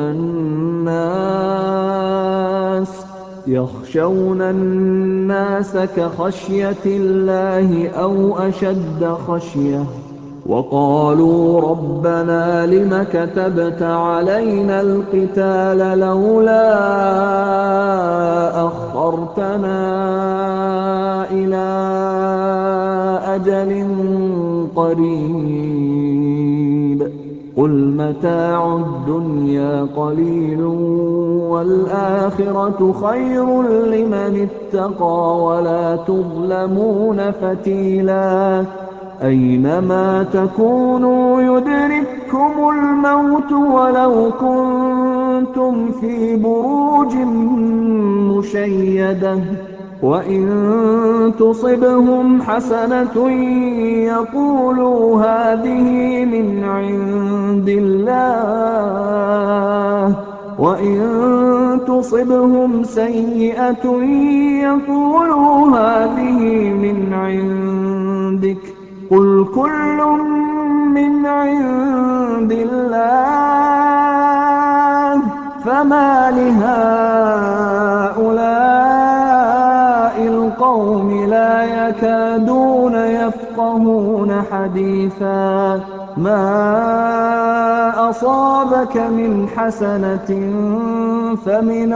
الناس يخشون الناس كخشية الله أو أشد خشية وقالوا ربنا لم كتبت علينا القتال لولا أخرتنا إلى أجل قريب قل متاع الدنيا قليل وَالْآخِرَةُ خَيْرٌ لِّمَنِ اتَّقَىٰ وَلَا تُظْلَمُونَ فَتِيلًا أَيْنَمَا تَكُونُوا يُدْرِككُّمُ الْمَوْتُ وَلَوْ كُنتُمْ فِي بُرُوجٍ مُّشَيَّدَةٍ وَإِن تُصِبْهُمْ حَسَنَةٌ يَقُولُوا هَٰذِهِ مِنْ عِندِ اللَّهِ وَإِن تُصِبْهُمْ سَيِّئَةٌ يَقُولُوا هَٰذِهِ مِنْ عِندِكَ ۚ قُلْ كُلٌّ مِّنْ عِندِ اللَّهِ فَمَالِ هَٰؤُلَاءِ الْقَوْمِ لَا يَكَادُونَ يَفْقَهُونَ حَدِيثًا مَا أَصَابَكَ مِنْ حَسَنَةٍ فَمِنَ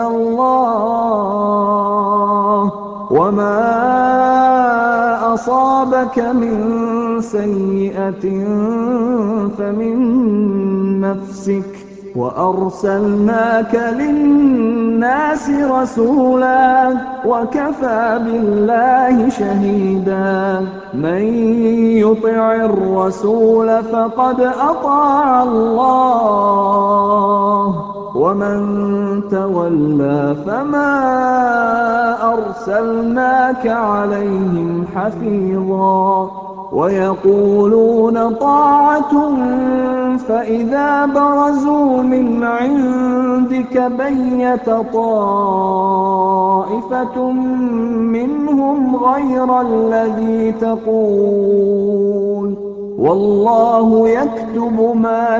اللَّهِ وَمَا أَصَابَكَ مِن سَيِّئَةٍ فَمِن نَّفْسِكَ ۚ وَأَرْسَلْنَاكَ لِلنَّاسِ رَسُولًا ۚ وَكَفَىٰ بِاللَّهِ شَهِيدًا مَّن يُطِعِ الرَّسُولَ فَقَدْ أَطَاعَ اللَّهَ ۖ وَمَن تَوَلَّىٰ فَمَا أَرْسَلْنَاكَ عَلَيْهِمْ حَفِيظًا وَيَقُولُونَ طَاعَةٌ فَإِذَا بَرَزُوا مِنْ عِندِكَ بَيَّتَ طَائِفَةٌ مِّنْهُمْ غَيْرَ الَّذِي تَقُولُ وَاللَّهُ يَكْتُبُ مَا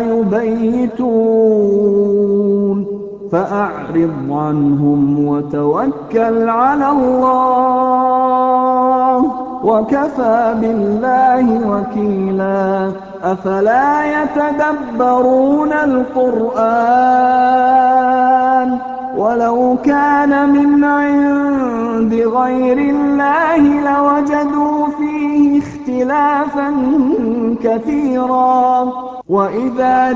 يُبَيِّتُونَ فَأَعْرِضْ عَنْهُمْ وَتَوَكَّلْ عَلَى اللَّهِ ۚ وَكَفَىٰ بِاللَّهِ وَكِيلًا أَفَلَا يَتَدَبَّرُونَ الْقُرْآنَ ۚ وَلَوْ كَانَ مِنْ عِندِ غَيْرِ اللَّهِ لَوَجَدُوا فِيهِ اخْتِلَافًا كَثِيرًا وَإِذَا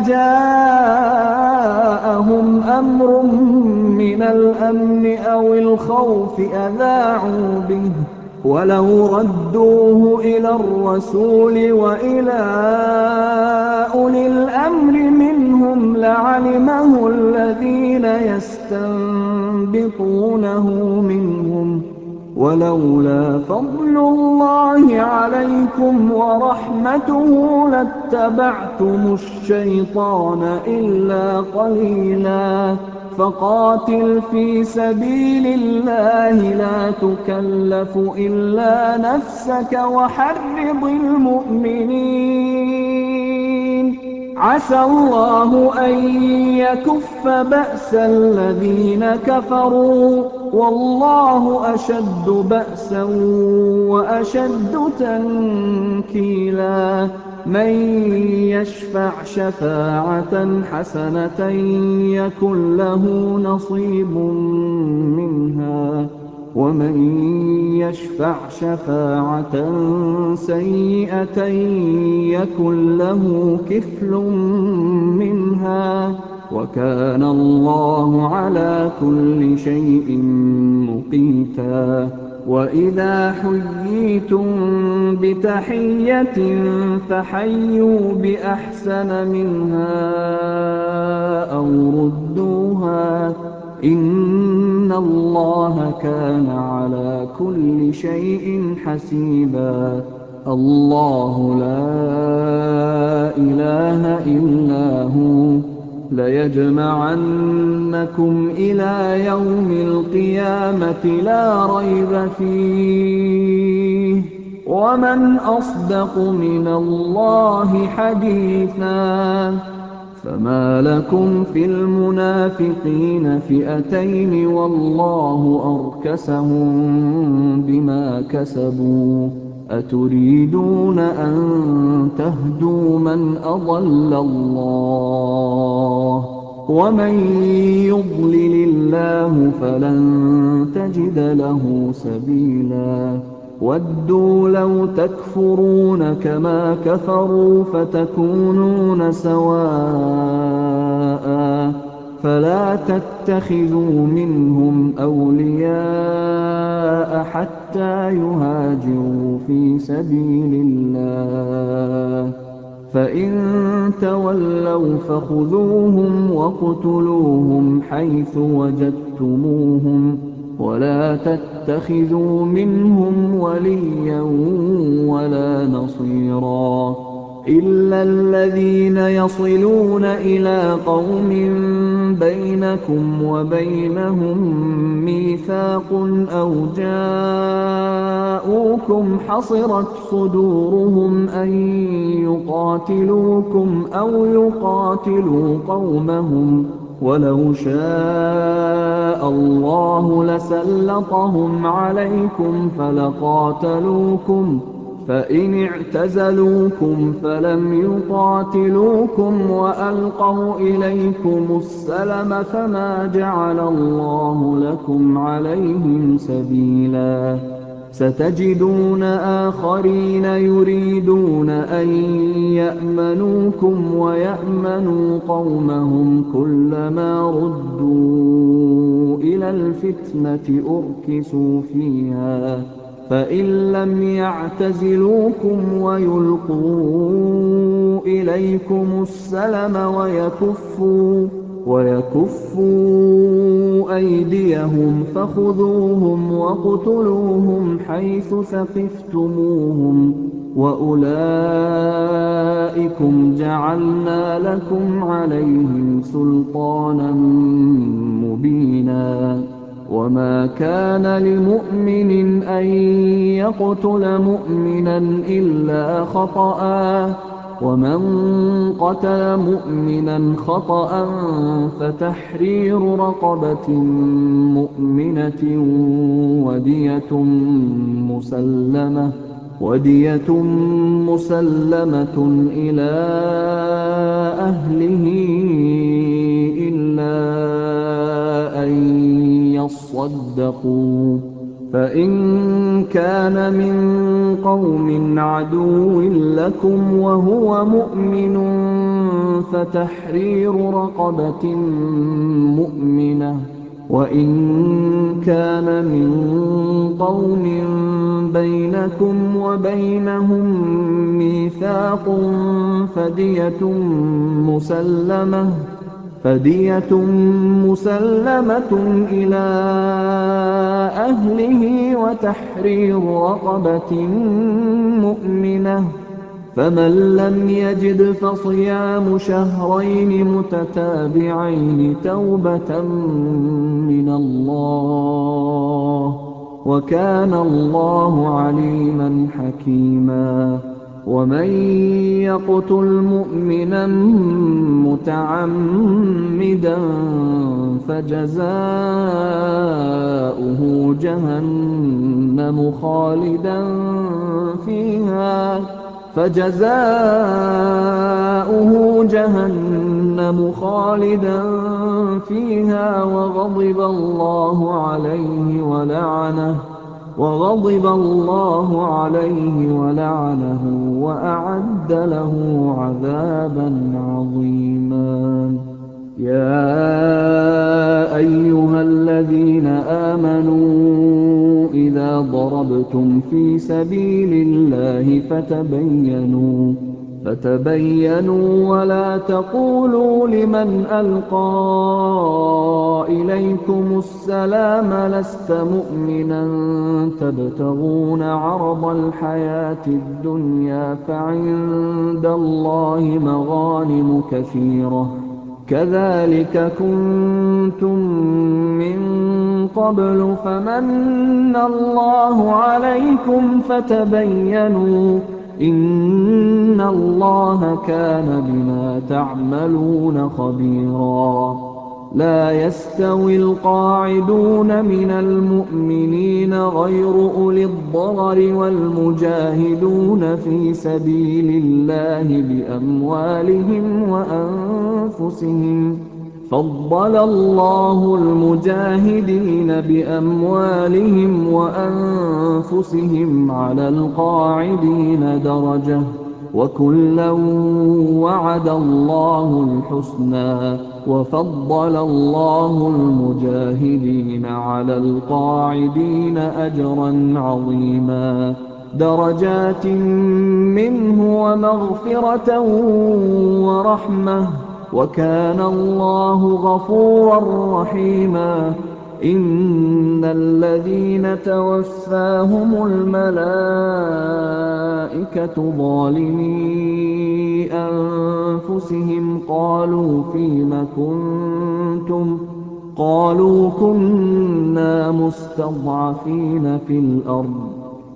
جَاءَهُمْ أَمْرٌ مِّنَ الْأَمْنِ أَوِ الْخَوْفِ أَذَاعُوا بِهِ ۖ وَلَوْ رَدُّوهُ إِلَى الرَّسُولِ وَإِلَىٰ أُولِي الْأَمْرِ مِنْهُمْ لَعَلِمَهُ الَّذِينَ يَسْتَنبِطُونَهُ مِنْهُمْ ۗ وَلَوْلَا فَضْلُ اللَّهِ عَلَيْكُمْ وَرَحْمَتُهُ لَاتَّبَعْتُمُ الشَّيْطَانَ إِلَّا قَلِيلًا فَقَاتِلْ فِي سَبِيلِ اللَّهِ لَا تُكَلَّفُ إِلَّا نَفْسَكَ وَحَرِّضِ الْمُؤْمِنِينَ عَسَى اللَّهُ أَن يَكُفَّ بَأْسَ الَّذِينَ كَفَرُوا ۚ وَاللَّهُ أَشَدُّ بَأْسًا وَأَشَدُّ تَنكِيلًا مَّن يَشْفَعْ شَفَاعَةً حَسَنَةً يَكُن لَّهُ نَصِيبٌ مِّنْهَا ۖ وَمَن يَشْفَعْ شَفَاعَةً سَيِّئَةً يَكُن لَّهُ كِفْلٌ مِّنْهَا ۗ وَكَانَ اللَّهُ عَلَىٰ كُلِّ شَيْءٍ مُّقِيتًا وَإِذَا حُيِّيتُم بِتَحِيَّةٍ فَحَيُّوا بِأَحْسَنَ مِنْهَا أَوْ رُدُّوهَا ۗ إِنَّ اللَّهَ كَانَ عَلَىٰ كُلِّ شَيْءٍ حَسِيبًا اللَّهُ لَا إِلَٰهَ إِلَّا هُوَ لَيَجْمَعَنَّكُمْ إِلَىٰ يَوْمِ الْقِيَامَةِ لَا رَيْبَ فِيهِ ۗ وَمَنْ أَصْدَقُ مِنَ اللَّهِ حَدِيثًا فَمَا لَكُمْ فِي الْمُنَافِقِينَ فِئَتَيْنِ وَاللَّهُ أَرْكَسَهُم بِمَا كَسَبُوا ۚ أَتُرِيدُونَ أَن تَهْدُوا مَنْ أَضَلَّ اللَّهُ ۖ وَمَن يُضْلِلِ اللَّهُ فَلَن تَجِدَ لَهُ سَبِيلًا وَدُّوا لَوْ تَكْفُرُونَ كَمَا كَفَرُوا فَتَكُونُونَ سَوَاءً فلا تتخذوا منهم أولياء حتى يهاجروا في سبيل الله، فإن تولوا فخذوهم وَاقْتُلُوهُمْ حيث وجدتموهم، ولا تتخذوا منهم وليا ولا نصيرا إلا الذين يصلون إلى قوم بينكم وبينهم ميثاق أو جاءوكم حصرت صدورهم أن يقاتلوكم أو يقاتلوا قومهم، ولو شاء الله لسلطهم عليكم فلقاتلوكم، فإن اعتزلوكم فلم يقاتلوكم وألقوا إليكم السلم فما جعل الله لكم عليهم سبيلا. ستجدون آخرين يريدون أن يأمنوكم ويأمنوا قومهم، كلما ردوا إلى الفتنة أركسوا فيها، فإن لم يعتزلوكم ويلقوا إليكم السلم ويكفوا ويكفوا أيديهم فخذوهم واقتلوهم حيث ثقفتموهم، وأولئكم جعلنا لكم عليهم سلطانا مبينا. وما كان لمؤمن أن يقتل مؤمنا إلا خطأ، ومن قتل مؤمنا خطأ فتحرير رقبة مؤمنة ودية مسلمة ودية مسلمة إلى أهله إلا أن يصدقوا، فإن كان من قوم عدو لكم وهو مؤمن فتحرير رقبة مؤمنة، وإن كان من قوم بينكم وبينهم ميثاق فدية مسلمة فدية مسلمة إلى أهله وتحرير رقبة مؤمنة، فمن لم يجد فصيام شهرين متتابعين توبة من الله، وكان الله عليما حكيما. ومن يقتل مؤمنا متعمدا فجزاؤه جهنم خالدا فيها فجزاؤه جهنم خالدا فيها وغضب الله عليه ولعنه وغضب الله عليه ولعنه وأعد له عذابا عظيما. يا أيها الذين آمنوا إذا ضربتم في سبيل الله فتبينوا فتبينوا ولا تقولوا لمن ألقى إليكم السلام لست مؤمنا تبتغون عرض الحياة الدنيا فعند الله مغانم كثيرة كذلك كنتم من قبل فمن الله عليكم فتبينوا إن الله كان بما تعملون خبيرا. لا يستوي القاعدون من المؤمنين غير أولي الضرر والمجاهدون في سبيل الله بأموالهم وأنفسهم، فضل الله المجاهدين بأموالهم وأنفسهم على القاعدين درجة، وَكُلًّا وَعَدَ اللَّهُ الْحُسْنَىٰ ۚ وَفَضَّلَ اللَّهُ الْمُجَاهِدِينَ عَلَى الْقَاعِدِينَ أَجْرًا عَظِيمًا دَرَجَاتٍ مِّنْهُ وَمَغْفِرَةً وَرَحْمَةً ۚ وَكَانَ اللَّهُ غَفُورًا رَّحِيمًا إِنَّ الَّذِينَ تَوَفَّاهُمُ الْمَلَائِكَةُ ظَالِمِي أَنفُسِهِمْ قَالُوا فِيمَ كُنتُمْ ۖ قَالُوا كُنَّا مُسْتَضْعَفِينَ فِي الْأَرْضِ ۚ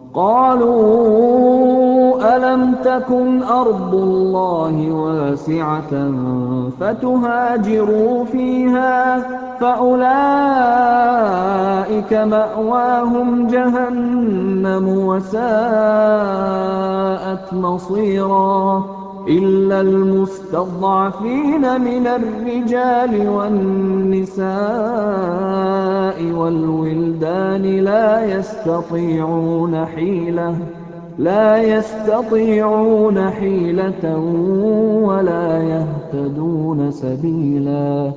قَالُوا أَلَمْ تَكُنْ أَرْضُ اللَّهِ وَاسِعَةً فَتُهَاجِرُوا فِيهَا ۚ فَأُولَٰئِكَ مَأْوَاهُمْ جَهَنَّمُ ۖ وَسَاءَتْ مَصِيرًا إِلَّا الْمُسْتَضْعَفِينَ مِنَ الرِّجَالِ وَالنِّسَاءِ وَالْوِلْدَانِ لَا يَسْتَطِيعُونَ حِيلَةً لا يستطيعون حيلة ولا يهتدون سبيلا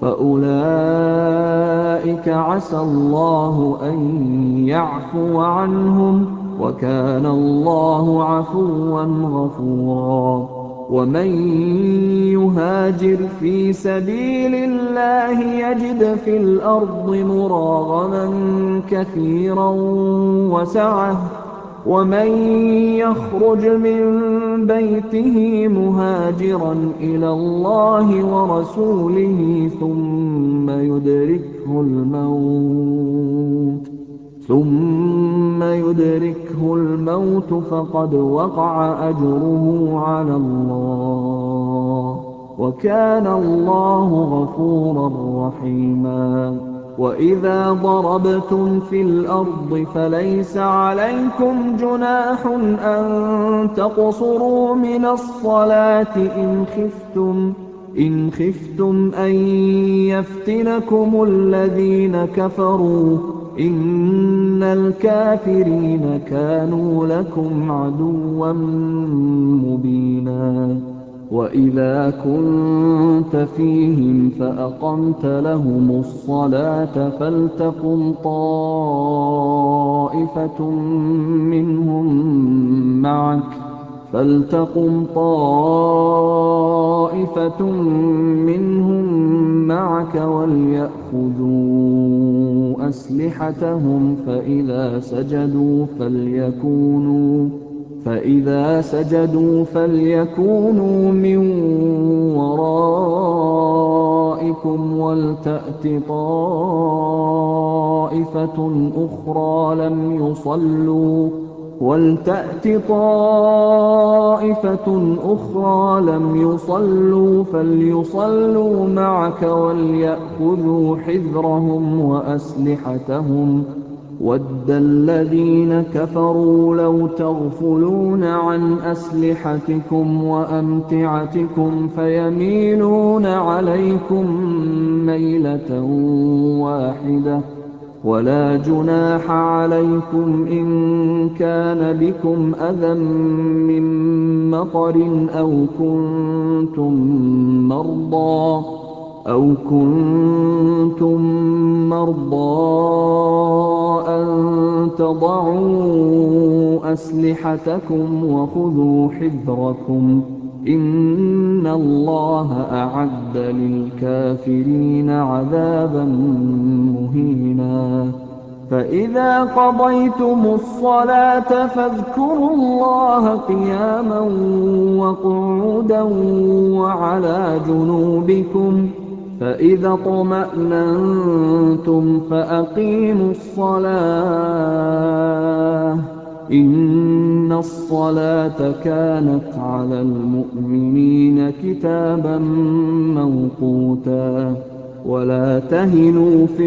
فأولئك عسى الله أن يعفو عنهم وكان الله عفوا غفورا ومن يهاجر في سبيل الله يجد في الأرض مراغما كثيرا وسعة ومن يخرج من بيته مهاجرا إلى الله ورسوله ثم يدركه الموت ثم يدركه الموت فقد وقع أجره على الله وكان الله غفورا رحيما وَإِذَا ضَرَبْتُمْ فِي الْأَرْضِ فَلَيْسَ عَلَيْكُمْ جُنَاحٌ أَن تَقْصُرُوا مِنَ الصَّلَاةِ إِنْ خِفْتُمْ إِنْ خِفْتُمْ أَن يَفْتِنَكُمُ الَّذِينَ كَفَرُوا إِنَّ الْكَافِرِينَ كَانُوا لَكُمْ عَدُوًّا مُّبِينًا وَإِذَا كُنتَ فِيهِمْ فَأَقَمْتَ لَهُمُ الصَّلَاةَ فَلْتَقُمْ طَائِفَةٌ مِّنْهُم مَّعَكَ فَلْتَقُمْ طَائِفَةٌ مِّنْهُم مَّعَكَ وَلْيَأْخُذُوا أَسْلِحَتَهُمْ فَإِذَا سَجَدُوا فَلْيَكُونُوا فَإِذَا سَجَدُوا فَلْيَكُونُوا مِن وَرَائِكُمْ وَلْتَأْتِ طَائِفَةٌ أُخْرَىٰ لَمْ يُصَلُّوا وَلْتَأْتِ طَائِفَةٌ أُخْرَىٰ لَمْ يُصَلُّوا فَلْيُصَلُّوا مَعَكَ وَلْيَأْخُذُوا حِذْرَهُمْ وَأَسْلِحَتَهُمْ وَدَّ الَّذِينَ كَفَرُوا لَوْ تَغْفُلُونَ عَنْ أَسْلِحَتِكُمْ وَأَمْتِعَتِكُمْ فَيَمِيلُونَ عَلَيْكُم مَّيْلَةً وَاحِدَةً وَلَا جُنَاحَ عَلَيْكُمْ إِن كَانَ بِكُمْ أَذًى مِّن مَّطَرٍ أَوْ كُنتُم مَّرْضَىٰ أَوْ كُنتُم مَّرْضَىٰ أَن تَضَعُوا أَسْلِحَتَكُمْ وَخُذُوا حِذْرَكُمْ ۗ إِنَّ اللَّهَ أَعَدَّ لِلْكَافِرِينَ عَذَابًا مُّهِينًا فَإِذَا قَضَيْتُمُ الصَّلَاةَ فَاذْكُرُوا اللَّهَ قِيَامًا وَقُعُودًا وَعَلَىٰ جُنُوبِكُمْ فَإِذَا اطْمَأْنَنتُمْ فَأَقِيمُوا الصَّلَاةَ ۚ إِنَّ الصَّلَاةَ كَانَتْ عَلَى الْمُؤْمِنِينَ كِتَابًا مَّوْقُوتًا وَلَا تَهِنُوا فِي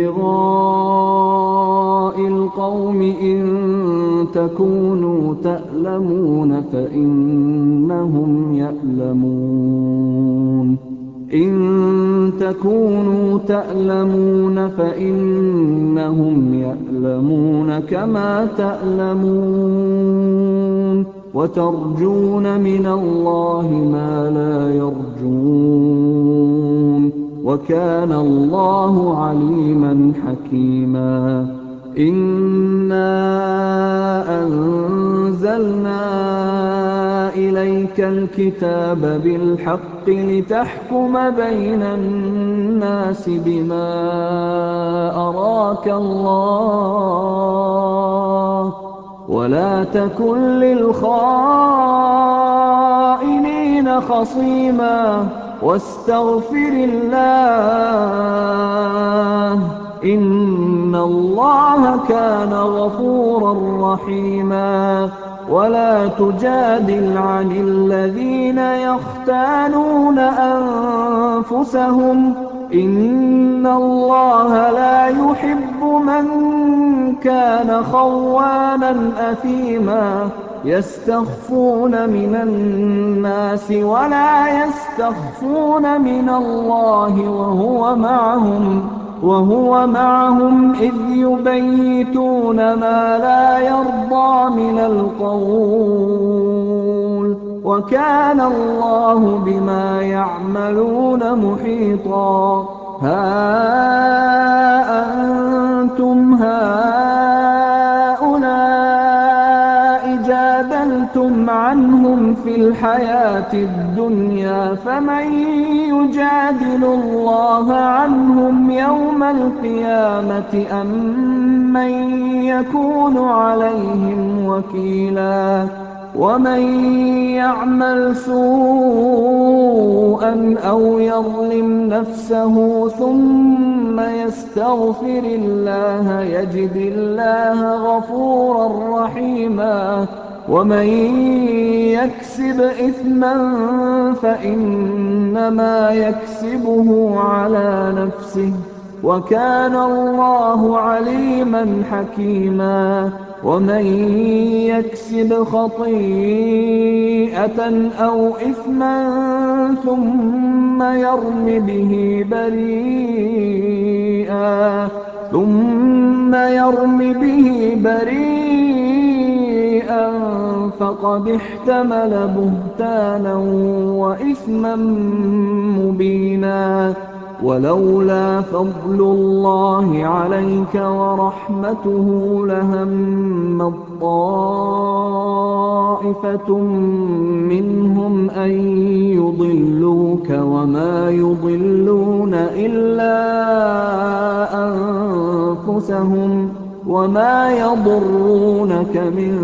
ابْتِغَاءِ الْقَوْمِ إِن تَكُونُوا تَأْلَمُونَ فَإِنَّهُمْ يَأْلَمُونَ إِن تَكُونُوا تَأْلَمُونَ فَإِنَّهُمْ يَأْلَمُونَ كَمَا تَأْلَمُونَ وترجون من الله ما لا يرجون وكان الله عليما حكيما إنا أنزلنا إليك الكتاب بالحق لتحكم بين الناس بما أراك الله ولا تكن للخائنين خصيما واستغفر الله إن الله كان غفورا رحيما ولا تجادل عن الذين يختانون أنفسهم إن الله لا يحب من كان خوانا أثيما يستخفون من الناس ولا يستخفون من الله وهو معهم وهو معهم إذ يبيتون ما لا يرضى من القول وكان الله بما يعملون محيطا ها أنتم هؤلاء جادلتم عنهم في الحياة الدنيا فمن يجادل الله عنهم يوم القيامة أم من يكون عليهم وكيلا ومن يعمل سوءا أو يظلم نفسه ثم يستغفر الله يجد الله غفورا رحيما ومن يكسب إثما فإنما يكسبه على نفسه وكان الله عليما حكيما ومن يكسب خطيئة أو إثما ثم يرم به بريئا ثم يرم به بريئا فقد احتمل بهتانا وإثما مبينا ولولا فضل الله عليك ورحمته لهم طائفة منهم أن يضلوك وما يضلون إلا أنفسهم وما يضرونك من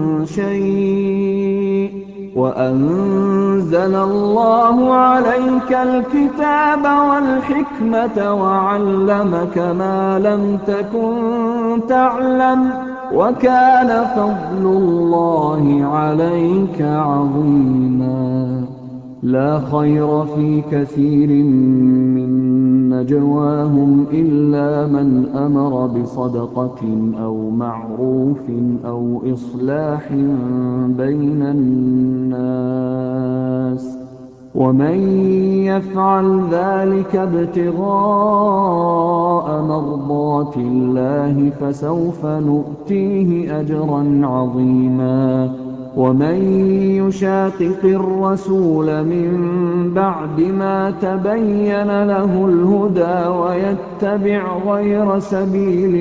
شيء وأنزل الله عليك الكتاب والحكمة وعلمك ما لم تكن تعلم وكان فضل الله عليك عظيما لا خير في كثير من نجواهم إلا من أمر بصدقة أو معروف أو إصلاح بين الناس ومن يفعل ذلك ابتغاء مرضات الله فسوف نؤتيه أجرا عظيما ومن يشاقق الرسول من بعد ما تبين له الهدى ويتبع غير سبيل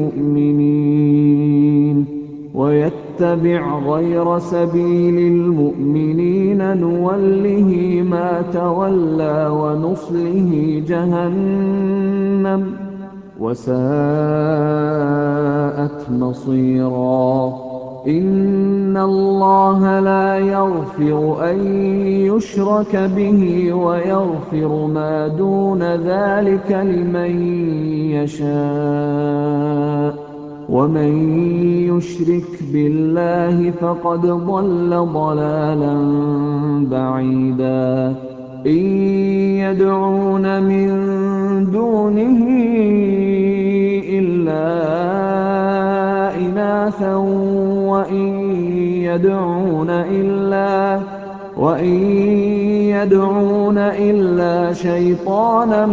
المؤمنين ويتبع غير سبيل المؤمنين نوله ما تولى ونصله جهنم وساءت مصيرا إن الله لا يغفر أن يشرك به ويغفر ما دون ذلك لمن يشاء ومن يشرك بالله فقد ضل ضلالا بعيدا إن يدعون من دونه إلا إناثا وإن يدعون إلا وإن يدعون إلا شيطانا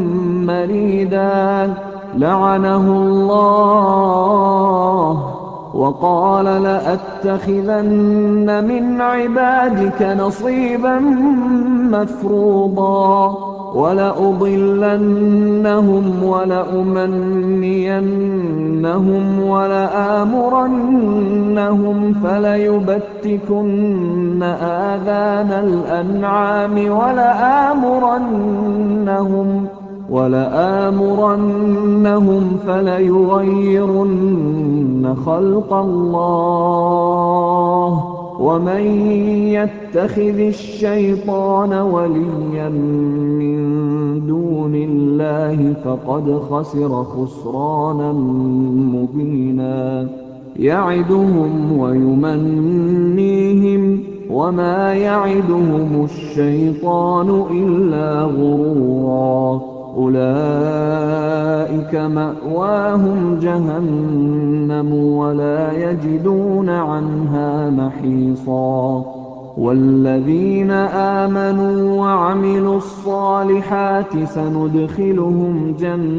مريدا لعنه الله وقال لأتخذن من عبادك نصيبا مفروضا ولأضلنهم ولأمنينهم ولآمرنهم فليبتكن آذان الأنعام ولآمرنهم ولآمرنهم فليغيرن خلق الله ومن يتخذ الشيطان وليا من دون الله فقد خسر خسرانا مبينا يعدهم ويمنيهم وما يعدهم الشيطان إلا غرورا أولئك مأواهم جهنم ولا يجدون عنها محيصا والذين آمنوا وعملوا الصالحات سندخلهم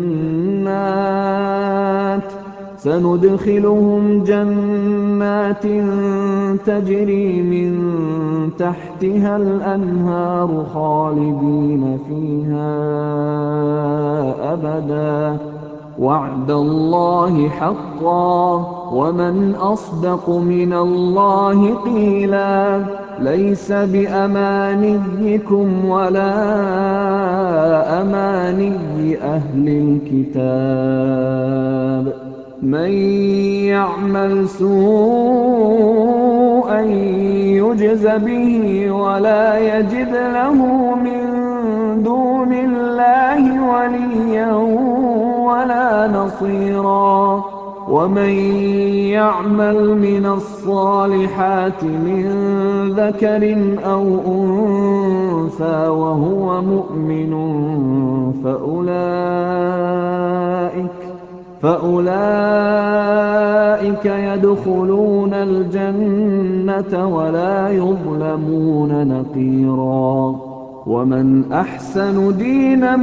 جنات سندخلهم جنات تجري من تحتها الأنهار خالدين فيها أبدا وعد الله حقا ومن أصدق من الله قيلا ليس بأمانيكم ولا أماني أهل الكتاب من يعمل سوءا يجز به ولا يجد له من دون الله وليا ولا نصيرا ومن يعمل من الصالحات من ذكر أو أنثى وهو مؤمن فأولئك فأولئك يدخلون الجنة ولا يظلمون نقيرا ومن أحسن دينا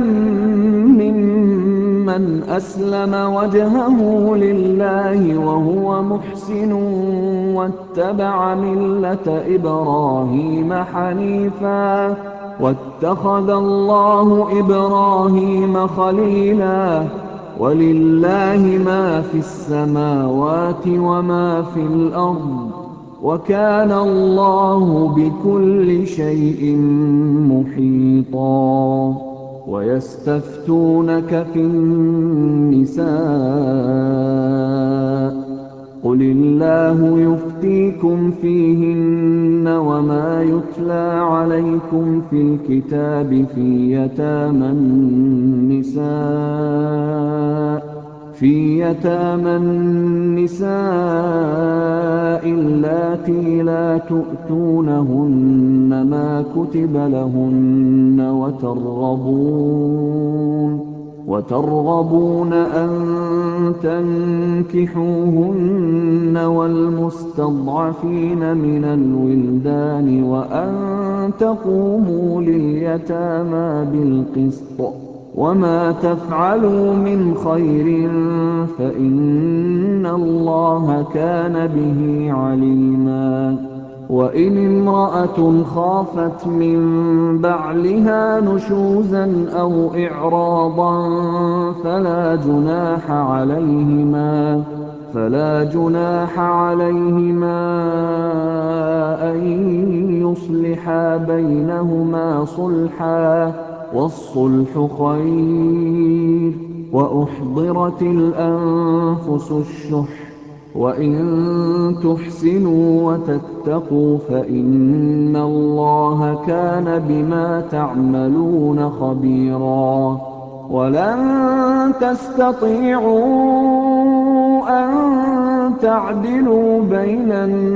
ممن أسلم وجهه لله وهو محسن واتبع ملة إبراهيم حنيفا واتخذ الله إبراهيم خليلا ولله ما في السماوات وما في الأرض وكان الله بكل شيء محيطا ويستفتونك في النساء قل الله يفتيكم فيهن وما يتلى عليكم في الكتاب في يتامى النساء في يتامى النساء اللاتي لا تؤتونهن ما كتب لهن وترغبون وترغبون أن تنكحوهن والمستضعفين من الولدان وأن تقوموا لليتامى بالقسط وما تفعلوا من خير فإن الله كان به عليما وإن امرأة خافت من بعلها نشوزا أو إعراضا فلا جناح عليهما فلا جناح عليهما أن يصلحا بينهما صلحا والصلح خير وأحضرت الأنفس الشح وإن تحسنوا وتتقوا فإن الله كان بما تعملون خبيرا ولن تستطيعوا أن تعدلوا بين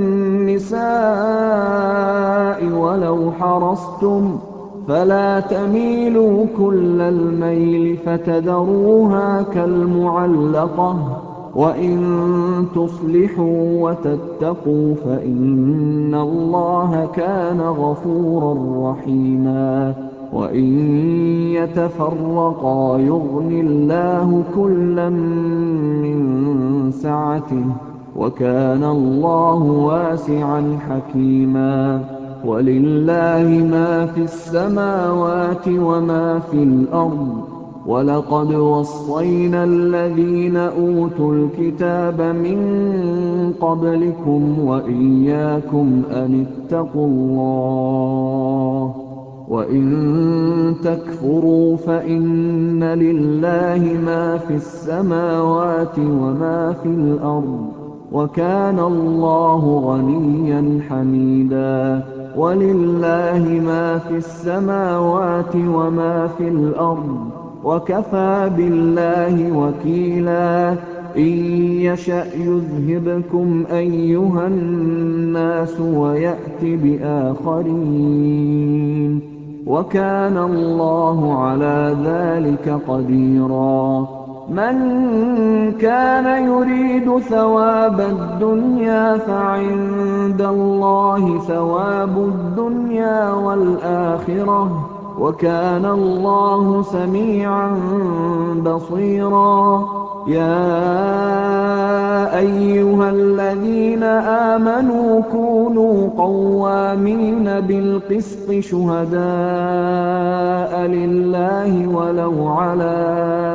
النساء ولو حرصتم فلا تميلوا كل الميل فتذروها كالمعلقة وإن تصلحوا وتتقوا فإن الله كان غفورا رحيما وإن يتفرقا يغن الله كلا من سعته وَكَانَ اللَّهُ وَاسِعًا حَكِيمًا وَلِلَّهِ مَا فِي السَّمَاوَاتِ وَمَا فِي الْأَرْضِ وَلَقَدْ وَصَّيْنَا الَّذِينَ أُوتُوا الْكِتَابَ مِن قَبْلِكُمْ وَإِيَّاكُمْ أَنِ اتَّقُوا اللَّهَ وَإِن تَكْفُرُوا فَإِنَّ لِلَّهِ مَا فِي السَّمَاوَاتِ وَمَا فِي الْأَرْضِ وَكَانَ اللَّهُ غَنِيًّا حَمِيدًا وَلِلَّهِ مَا فِي السَّمَاوَاتِ وَمَا فِي الْأَرْضِ وَكَفَىٰ بِاللَّهِ وَكِيلًا إِن يَشَأْ يُذْهِبْكُمْ أَيُّهَا النَّاسُ وَيَأْتِ بِآخَرِينَ وَكَانَ اللَّهُ عَلَىٰ ذَٰلِكَ قَدِيرًا مَنْ كَانَ يُرِيدُ ثَوَابَ الدُّنْيَا فَعِندَ اللَّهِ ثَوَابُ الدُّنْيَا وَالْآخِرَةِ وَكَانَ اللَّهُ سَمِيعًا بَصِيرًا يَا أَيُّهَا الَّذِينَ آمَنُوا كُونُوا قَوَّامِينَ بِالْقِسْطِ شُهَدَاءَ لِلَّهِ وَلَوْ عَلَىٰ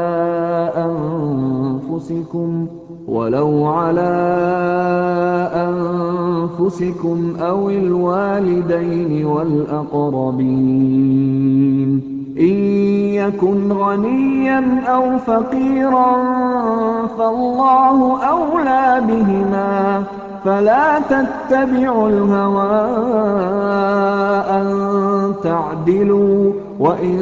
أَنفُسِكُمْ وَلَوْ عَلَىٰ أَنفُسِكُمْ أَوِ الْوَالِدَيْنِ وَالْأَقْرَبِينَ إِن يَكُنْ غَنِيًّا أَوْ فَقِيرًا فَاللَّهُ أَوْلَىٰ بِهِمَا فَلَا تَتَّبِعُوا الْهَوَىٰ أَن تَعْدِلُوا وَإِن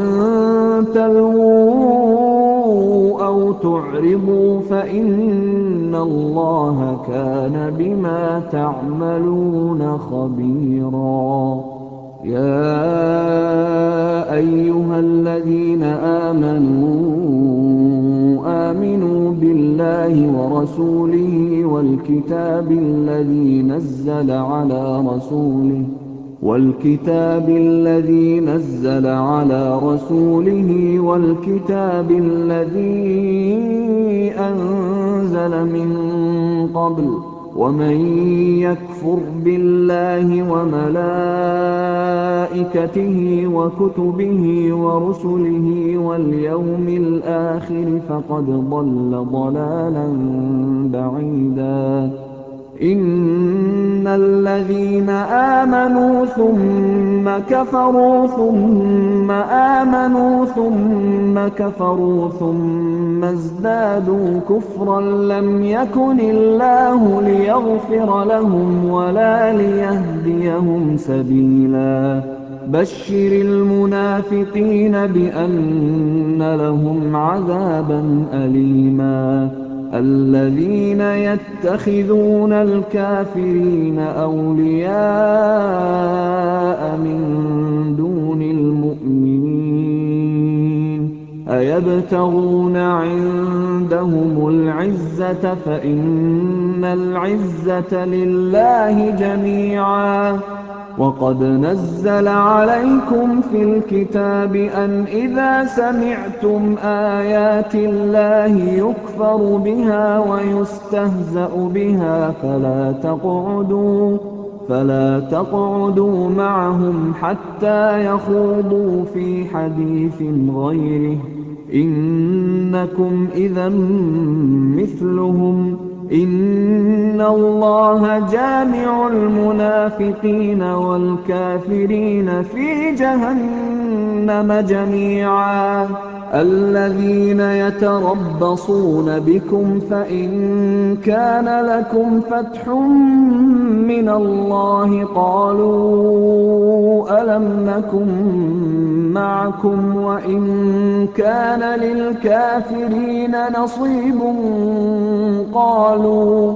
تَلْوُوا أَوْ تُعْرِضُوا فَإِنَّ اللَّهَ كَانَ بِمَا تَعْمَلُونَ خَبِيرًا يَا أَيُّهَا الَّذِينَ آمَنُوا آمِنُوا بِاللَّهِ وَرَسُولِهِ وَالْكِتَابِ الَّذِي نَزَّلَ عَلَىٰ رَسُولِهِ وَالْكِتَابِ الَّذِي نَزَّلَ عَلَىٰ رَسُولِهِ وَالْكِتَابِ الَّذِي أَنزَلَ مِن قَبْلُ وَمَن يَكْفُرْ بِاللَّهِ وَمَلَائِكَتِهِ وَكُتُبِهِ وَرُسُلِهِ وَالْيَوْمِ الْآخِرِ فَقَدْ ضَلَّ ضَلَالًا بَعِيدًا إِنَّ الَّذِينَ آمَنُوا ثُمَّ كَفَرُوا ثُمَّ آمَنُوا ثُمَّ كَفَرُوا ثُمَّ ازْدَادُوا كُفْرًا لَّمْ يَكُنِ اللَّهُ لِيَغْفِرَ لَهُمْ وَلَا لِيَهْدِيَهُمْ سَبِيلًا بَشِّرِ الْمُنَافِقِينَ بِأَنَّ لَهُمْ عَذَابًا أَلِيمًا الَّذِينَ يَتَّخِذُونَ الْكَافِرِينَ أَوْلِيَاءَ مِن دُونِ الْمُؤْمِنِينَ أَيَبْتَغُونَ عِندَهُمُ الْعِزَّةَ فَإِنَّ الْعِزَّةَ لِلَّهِ جَمِيعًا وَقَدْ نَزَّلَ عَلَيْكُمْ فِي الْكِتَابِ أَنْ إِذَا سَمِعْتُمْ آيَاتِ اللَّهِ يُكْفَرُ بِهَا وَيُسْتَهْزَأُ بِهَا فَلَا تَقْعُدُوا فَلَا تَقْعُدُوا مَعَهُمْ حَتَّىٰ يَخُوضُوا فِي حَدِيثٍ غَيْرِهِ إِنَّكُمْ إِذًا مِّثْلُهُمْ إِنَّ اللَّهَ جَامِعُ الْمُنَافِقِينَ وَالْكَافِرِينَ فِي جَهَنَّمَ جَمِيعًا الَّذِينَ يَتَرَبَّصُونَ بِكُمْ فَإِن كَانَ لَكُمْ فَتْحٌ مِّنَ اللَّهِ قَالُوا أَلَمْ نَكُن مَّعَكُمْ وَإِن كَانَ لِلْكَافِرِينَ نَصِيبٌ قَالُوا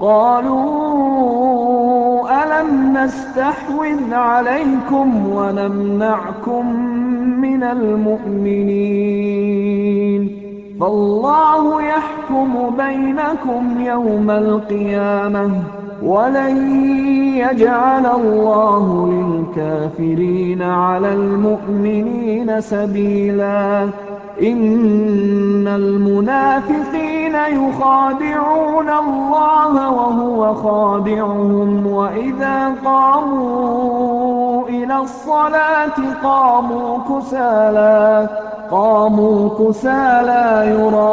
قَالُوا أَلَمْ نَسْتَحْوِذْ عَلَيْكُمْ وَنَمْنَعْكُم مِّنَ الْمُؤْمِنِينَ فَاللَّهُ يَحْكُمُ بَيْنَكُمْ يَوْمَ الْقِيَامَةِ وَلَن يَجْعَلَ اللَّهُ لِلْكَافِرِينَ عَلَى الْمُؤْمِنِينَ سَبِيلًا إن المنافقين يخادعون الله وهو خادعهم وإذا قاموا إلى الصلاة قاموا كسالى قاموا كسالى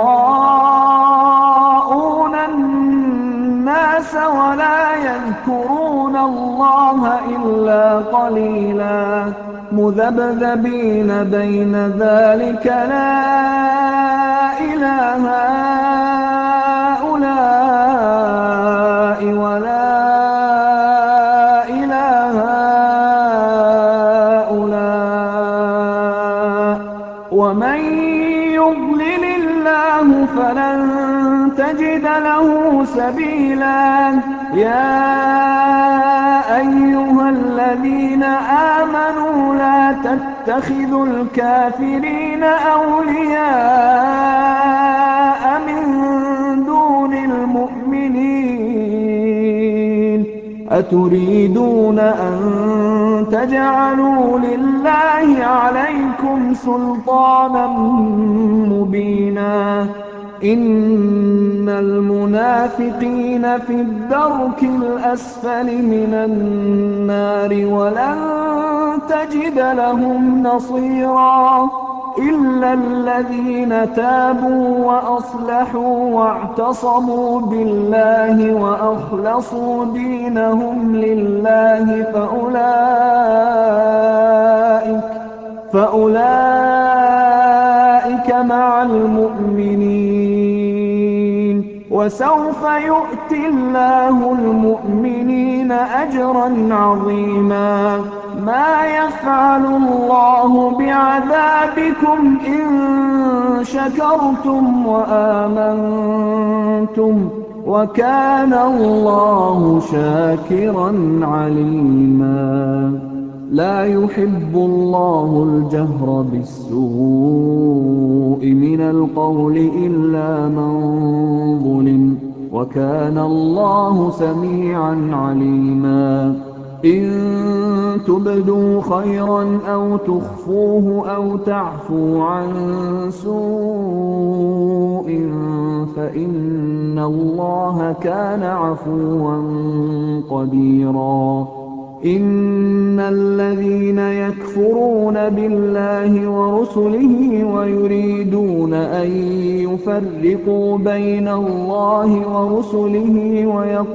يراءون الناس ولا يذكرون الله إلا قليلا مذبذبين بين ذلك لا إله هؤلاء ولا إله هؤلاء ومن يضلل الله فلن تجد له سبيلا يا أيها الذين آمنوا لا تتخذوا الكافرين أولياء من دون المؤمنين أتريدون أن تجعلوا لله عليكم سلطانا مبينا إن المنافقين في الدرك الأسفل من النار ولن تجد لهم نصيرا إلا الذين تابوا وأصلحوا واعتصموا بالله وأخلصوا دينهم لله فأولئك فأولئك مع المؤمنين وسوف يؤتي الله المؤمنين أجرا عظيما ما يفعل الله بعذابكم إن شكرتم وآمنتم وكان الله شاكرا عليما لا يحب الله الجهر بالسوء من القول إلا من ظلم وكان الله سميعا عليما إن تبدوا خيرا أو تخفوه أو تعفوا عن سوء فإن الله كان عفوا قديرا إن الذين يكفرون بالله ورسله ويريدون أن يفرقوا بين الله ورسله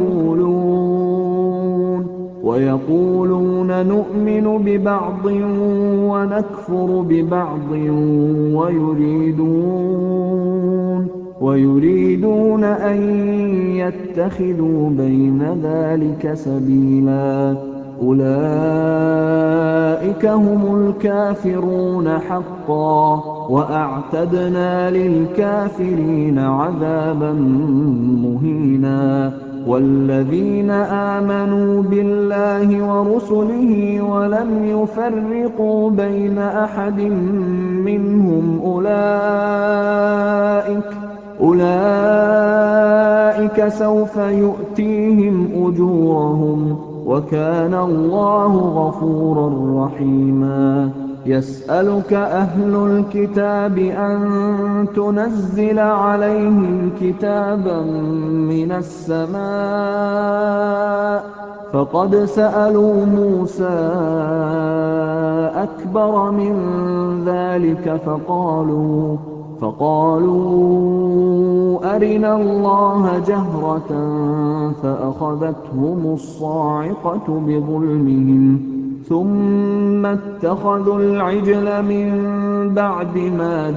ويقولون ويقولون نؤمن ببعض ونكفر ببعض ويريدون ويريدون أن يتخذوا بين ذلك سبيلا أولئك هم الكافرون حقا وأعتدنا للكافرين عذابا مهينا والذين آمنوا بالله ورسله ولم يفرقوا بين أحد منهم أولئك أولئك سوف يؤتيهم أجورهم وكان الله غفورا رحيما يسألك أهل الكتاب أن تنزل عليهم كتابا من السماء فقد سألوا موسى أكبر من ذلك فقالوا فقالوا أرنا الله جهرة فأخذتهم الصاعقة بظلمهم ثم اتخذوا العجل من بعد ما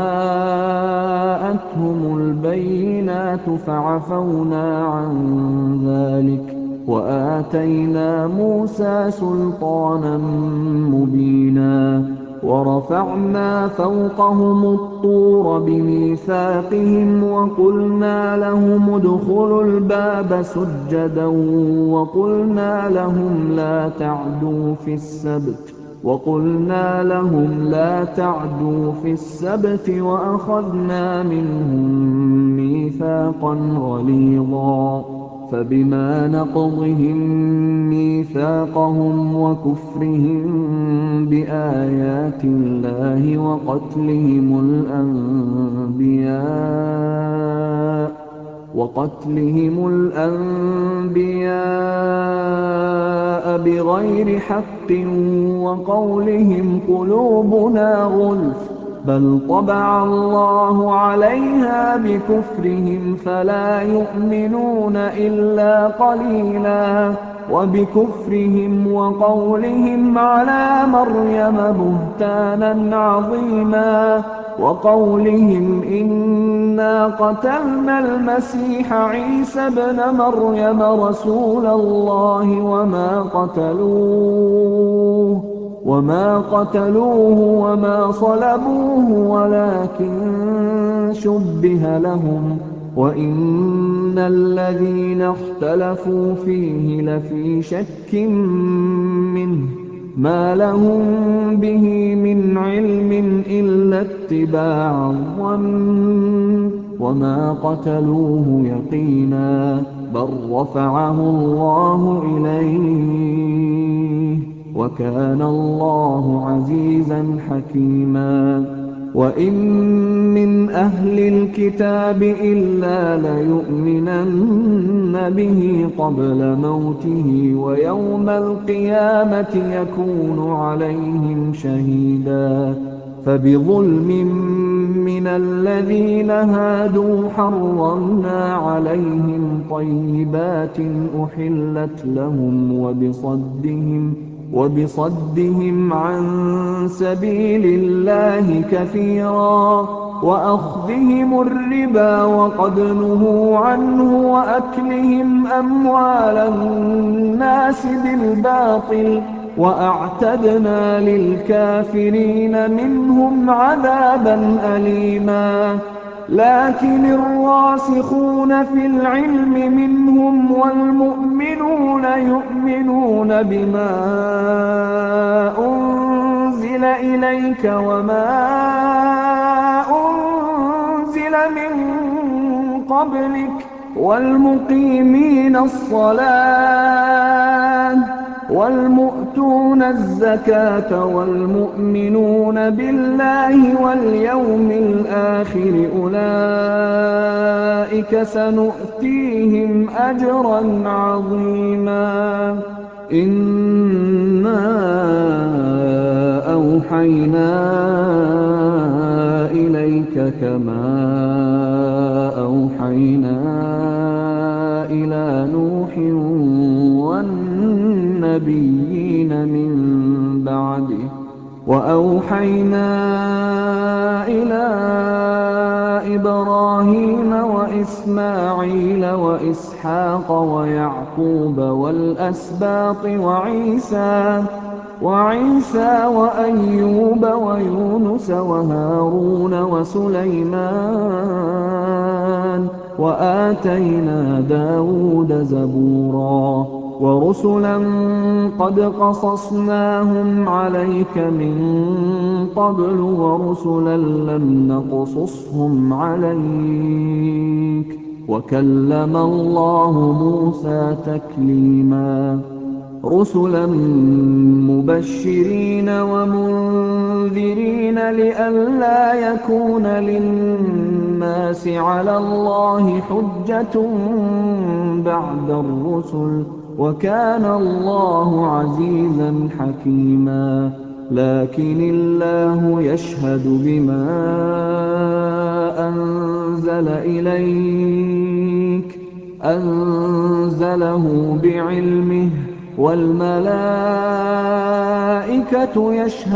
جاءتهم البينات فعفونا عن ذلك وآتينا موسى سلطانا مبينا ورفعنا فوقهم الطور بميثاقهم وقلنا لهم ادخلوا الباب سجدا وقلنا لهم لا تعدوا في السبت وقلنا لهم لا تعدوا في السبت وأخذنا منهم ميثاقا غليظا فبما نقضهم ميثاقهم وكفرهم بآيات الله وقتلهم الأنبياء وقتلهم الأنبياء بغير حق وقولهم قلوبنا غلف بل طبع الله عليها بكفرهم فلا يؤمنون إلا قليلا وبكفرهم وقولهم على مريم بهتانا عظيما وقولهم إنا قتلنا المسيح عيسى ابن مريم رسول الله وما قتلوه وما قتلوه وما صلبوه ولكن شبه لهم وإن الذين اختلفوا فيه لفي شك منه ما لهم به من علم إلا اتباع الظن وما قتلوه يقينا بل رفعه الله إليه وكان الله عزيزا حكيما وإن من أهل الكتاب إلا ليؤمنن به قبل موته ويوم القيامة يكون عليهم شهيدا فبظلم من الذين هادوا حرمنا عليهم طيبات أحلت لهم وبصدهم وبصدهم عن سبيل الله كثيرا وأخذهم الربا وقد نهوا عنه وأكلهم أموال الناس بالباطل وأعتدنا للكافرين منهم عذابا أليما لكن الراسخون في العلم منهم والمؤمنون يؤمنون بما أنزل إليك وما أنزل من قبلك والمقيمين الصلاة والمؤتون الزكاة والمؤمنون بالله واليوم الآخر أولئك سنؤتيهم أجرا عظيما إنا أوحينا إليك كما أوحينا إلى نوح والنبيين من بعده وأوحينا إلى إبراهيم وإسماعيل وإسحاق ويعقوب والأسباط وعيسى وعيسى وأيوب ويونس وهارون وسليمان وآتينا داود زبورا ورسلا قد قصصناهم عليك من قبل ورسلا لم نقصصهم عليك وكلم الله موسى تكليما رسلا مبشرين ومنذرين لئلا يكون للناس على الله حجة بعد الرسل وكان الله عزيزا حكيما لكن الله يشهد بما أنزل إليك أنزله بعلمه والملائكة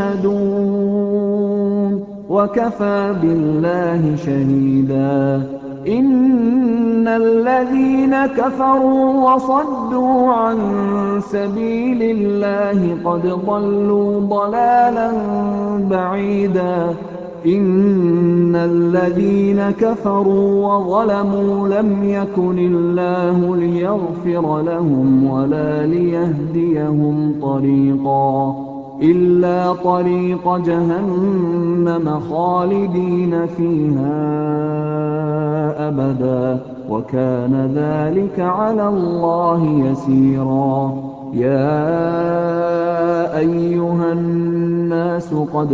يشهدون وكفى بالله شهيدا إن الذين كفروا وصدوا عن سبيل الله قد ضلوا ضلالا بعيدا إن الذين كفروا وظلموا لم يكن الله ليغفر لهم ولا ليهديهم طريقا إِلَّا طَرِيقَ جَهَنَّمَ خَالِدِينَ فِيهَا أَبَدًا ۚ وَكَانَ ذَٰلِكَ عَلَى اللَّهِ يَسِيرًا. يَا أَيُّهَا النَّاسُ قَدْ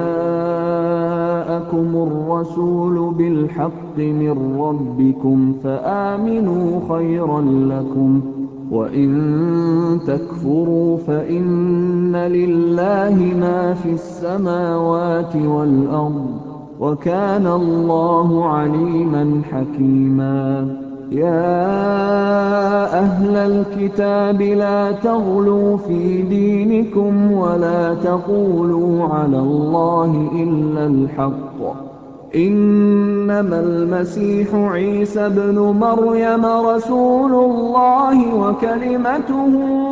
جَاءَكُمُ الرَّسُولُ بِالْحَقِّ مِن رَّبِّكُمْ فَآمِنُوا خَيْرًا لَّكُمْ ۚ وَإِن تَكْفُرُوا فَإِنَّ لِلَّهِ مَا فِي السَّمَاوَاتِ وَالْأَرْضِ ۚ وَكَانَ اللَّهُ عَلِيمًا حَكِيمًا. يَا أَهْلَ الْكِتَابِ لَا تَغْلُوا فِي دِينِكُمْ وَلَا تَقُولُوا عَلَى اللَّهِ إِلَّا الْحَقَّ ۚ إِنَّمَا الْمَسِيحُ عِيسَى ابْنُ مَرْيَمَ رَسُولُ اللَّهِ وَكَلِمَتُهُ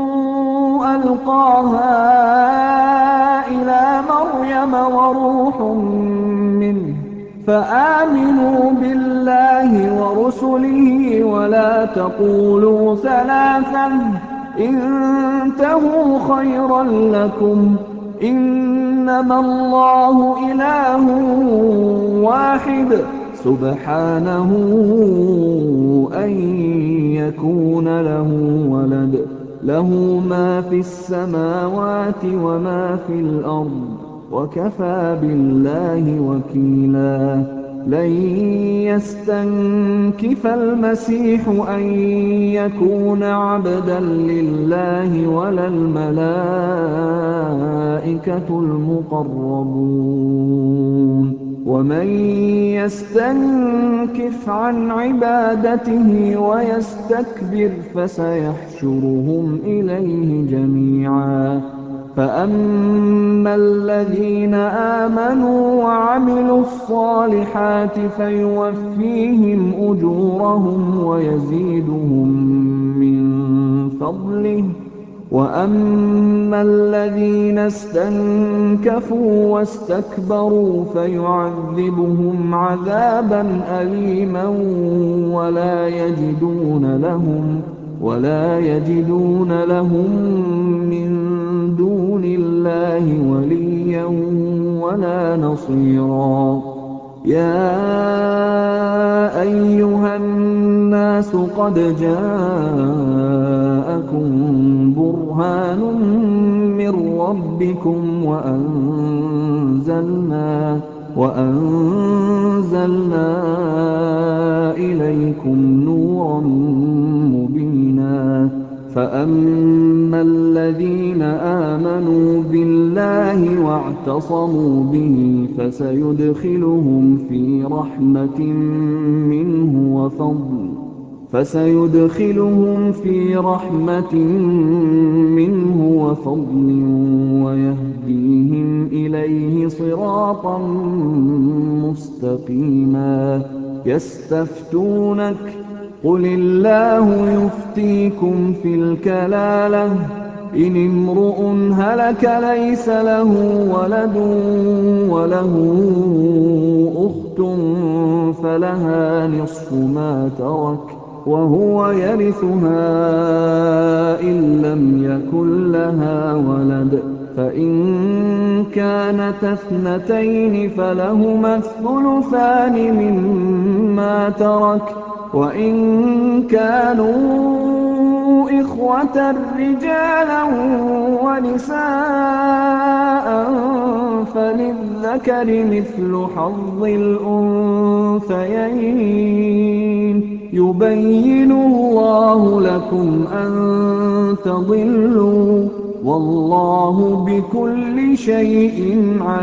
أَلْقَاهَا إِلَىٰ مَرْيَمَ وَرُوحٌ مِّنْهُ ۖ فَآمِنُوا بِاللَّهِ وَرُسُلِهِ وَلَا تَقُولُوا ثَلَاثَةٌ ۚ انتَهُوا خَيْرًا لَّكُمْ ۚ إِنَّمَا اللَّهُ إِلَٰهٌ وَاحِدٌ ۖ سُبْحَانَهُ أَن يَكُونَ لَهُ وَلَدٌ ۘ لَّهُ مَا فِي السَّمَاوَاتِ وَمَا فِي الْأَرْضِ ۚ وَكَفَىٰ بِاللَّهِ وَكِيلًا. لَن يَسْتَنكِفَ الْمَسِيحُ أَن يَكُونَ عَبْدًا لِّلَّهِ وَلَا الْمَلَائِكَةُ الْمُقَرَّبُونَ ۚ وَمَن يَسْتَنكِفْ عَنْ عِبَادَتِهِ وَيَسْتَكْبِرْ فَسَيَحْشُرُهُمْ إِلَيْهِ جَمِيعًا. فَأَمَّا الَّذِينَ آمَنُوا وَعَمِلُوا الصَّالِحَاتِ فَيُوَفِّيهِمْ أُجُورَهُمْ وَيَزِيدُهُم مِّن فَضْلِهِ ۖ وَأَمَّا الَّذِينَ اسْتَنكَفُوا وَاسْتَكْبَرُوا فَيُعَذِّبُهُمْ عَذَابًا أَلِيمًا وَلَا يَجِدُونَ لَهُمْ وَلَا يَجِدُونَ لَهُم مِّن دُونِ اللَّهِ وَلِيًّا وَلَا نَصِيرًا. يَا أَيُّهَا النَّاسُ قَدْ جَاءَكُم بُرْهَانٌ مِّن رَّبِّكُمْ وَأَنزَلْنَا وَأَنزَلْنَا إِلَيْكُمْ نُورًا مُّبِينًا. فَأَمَّا الَّذِينَ آمَنُوا بِاللَّهِ وَاعْتَصَمُوا بِهِ فَسَيُدْخِلُهُمْ فِي رَحْمَةٍ مِّنْهُ وَفَضْلٍ فَسَيُدْخِلُهُمْ فِي رَحْمَةٍ مِّنْهُ وَفَضْلٍ وَيَهْدِيهِمْ إِلَيْهِ صِرَاطًا مُّسْتَقِيمًا. يَسْتَفْتُونَكَ قُلِ اللَّهُ يُفْتِيكُمْ فِي الْكَلَالَةِ ۚ إِنِ امْرُؤٌ هَلَكَ لَيْسَ لَهُ وَلَدٌ وَلَهُ أُخْتٌ فَلَهَا نِصْفُ مَا تَرَكَ وَهُوَ يَرِثُهَا إِن لَّمْ يَكُن لَّهَا وَلَدٌ ۚ فَإِن كَانَتَا اثْنَتَيْنِ فَلَهُمَا الثُّلُثَانِ مِمَّا تَرَكَ ۚ وَإِن كَانُوا إِخْوَةً رِّجَالًا وَنِسَاءً فَلِلذَّكَرِ مِثْلُ حَظِّ الْأُنثَيَيْنِ ۗ يُبَيِّنُ اللَّهُ لَكُمْ أَن تَضِلُّوا ۗ وَاللَّهُ بِكُلِّ شَيْءٍ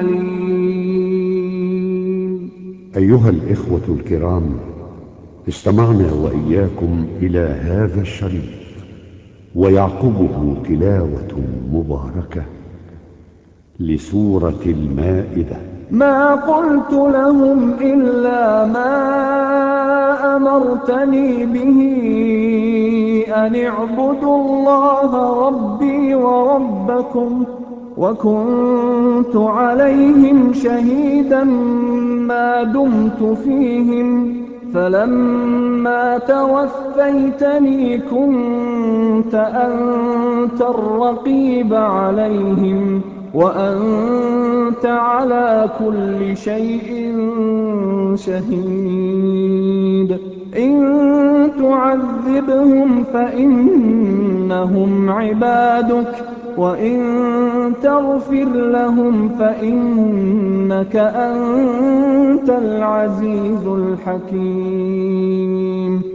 عَلِيمٌ. أيها الإخوة الكرام، استمعنا وإياكم إلى هذا الشريط ويعقبه تلاوة مباركة لسورة المائدة. ما قلت لهم إلا ما أمرتني به أن اعبدوا الله ربي وربكم، وكنت عليهم شهيدا ما دمت فيهم، فلما توفيتني كنت أنت الرقيب عليهم، وأنت على كل شيء شهيد إن تعذبهم فإنهم عبادك وإن تغفر لهم فإنك أنت العزيز الحكيم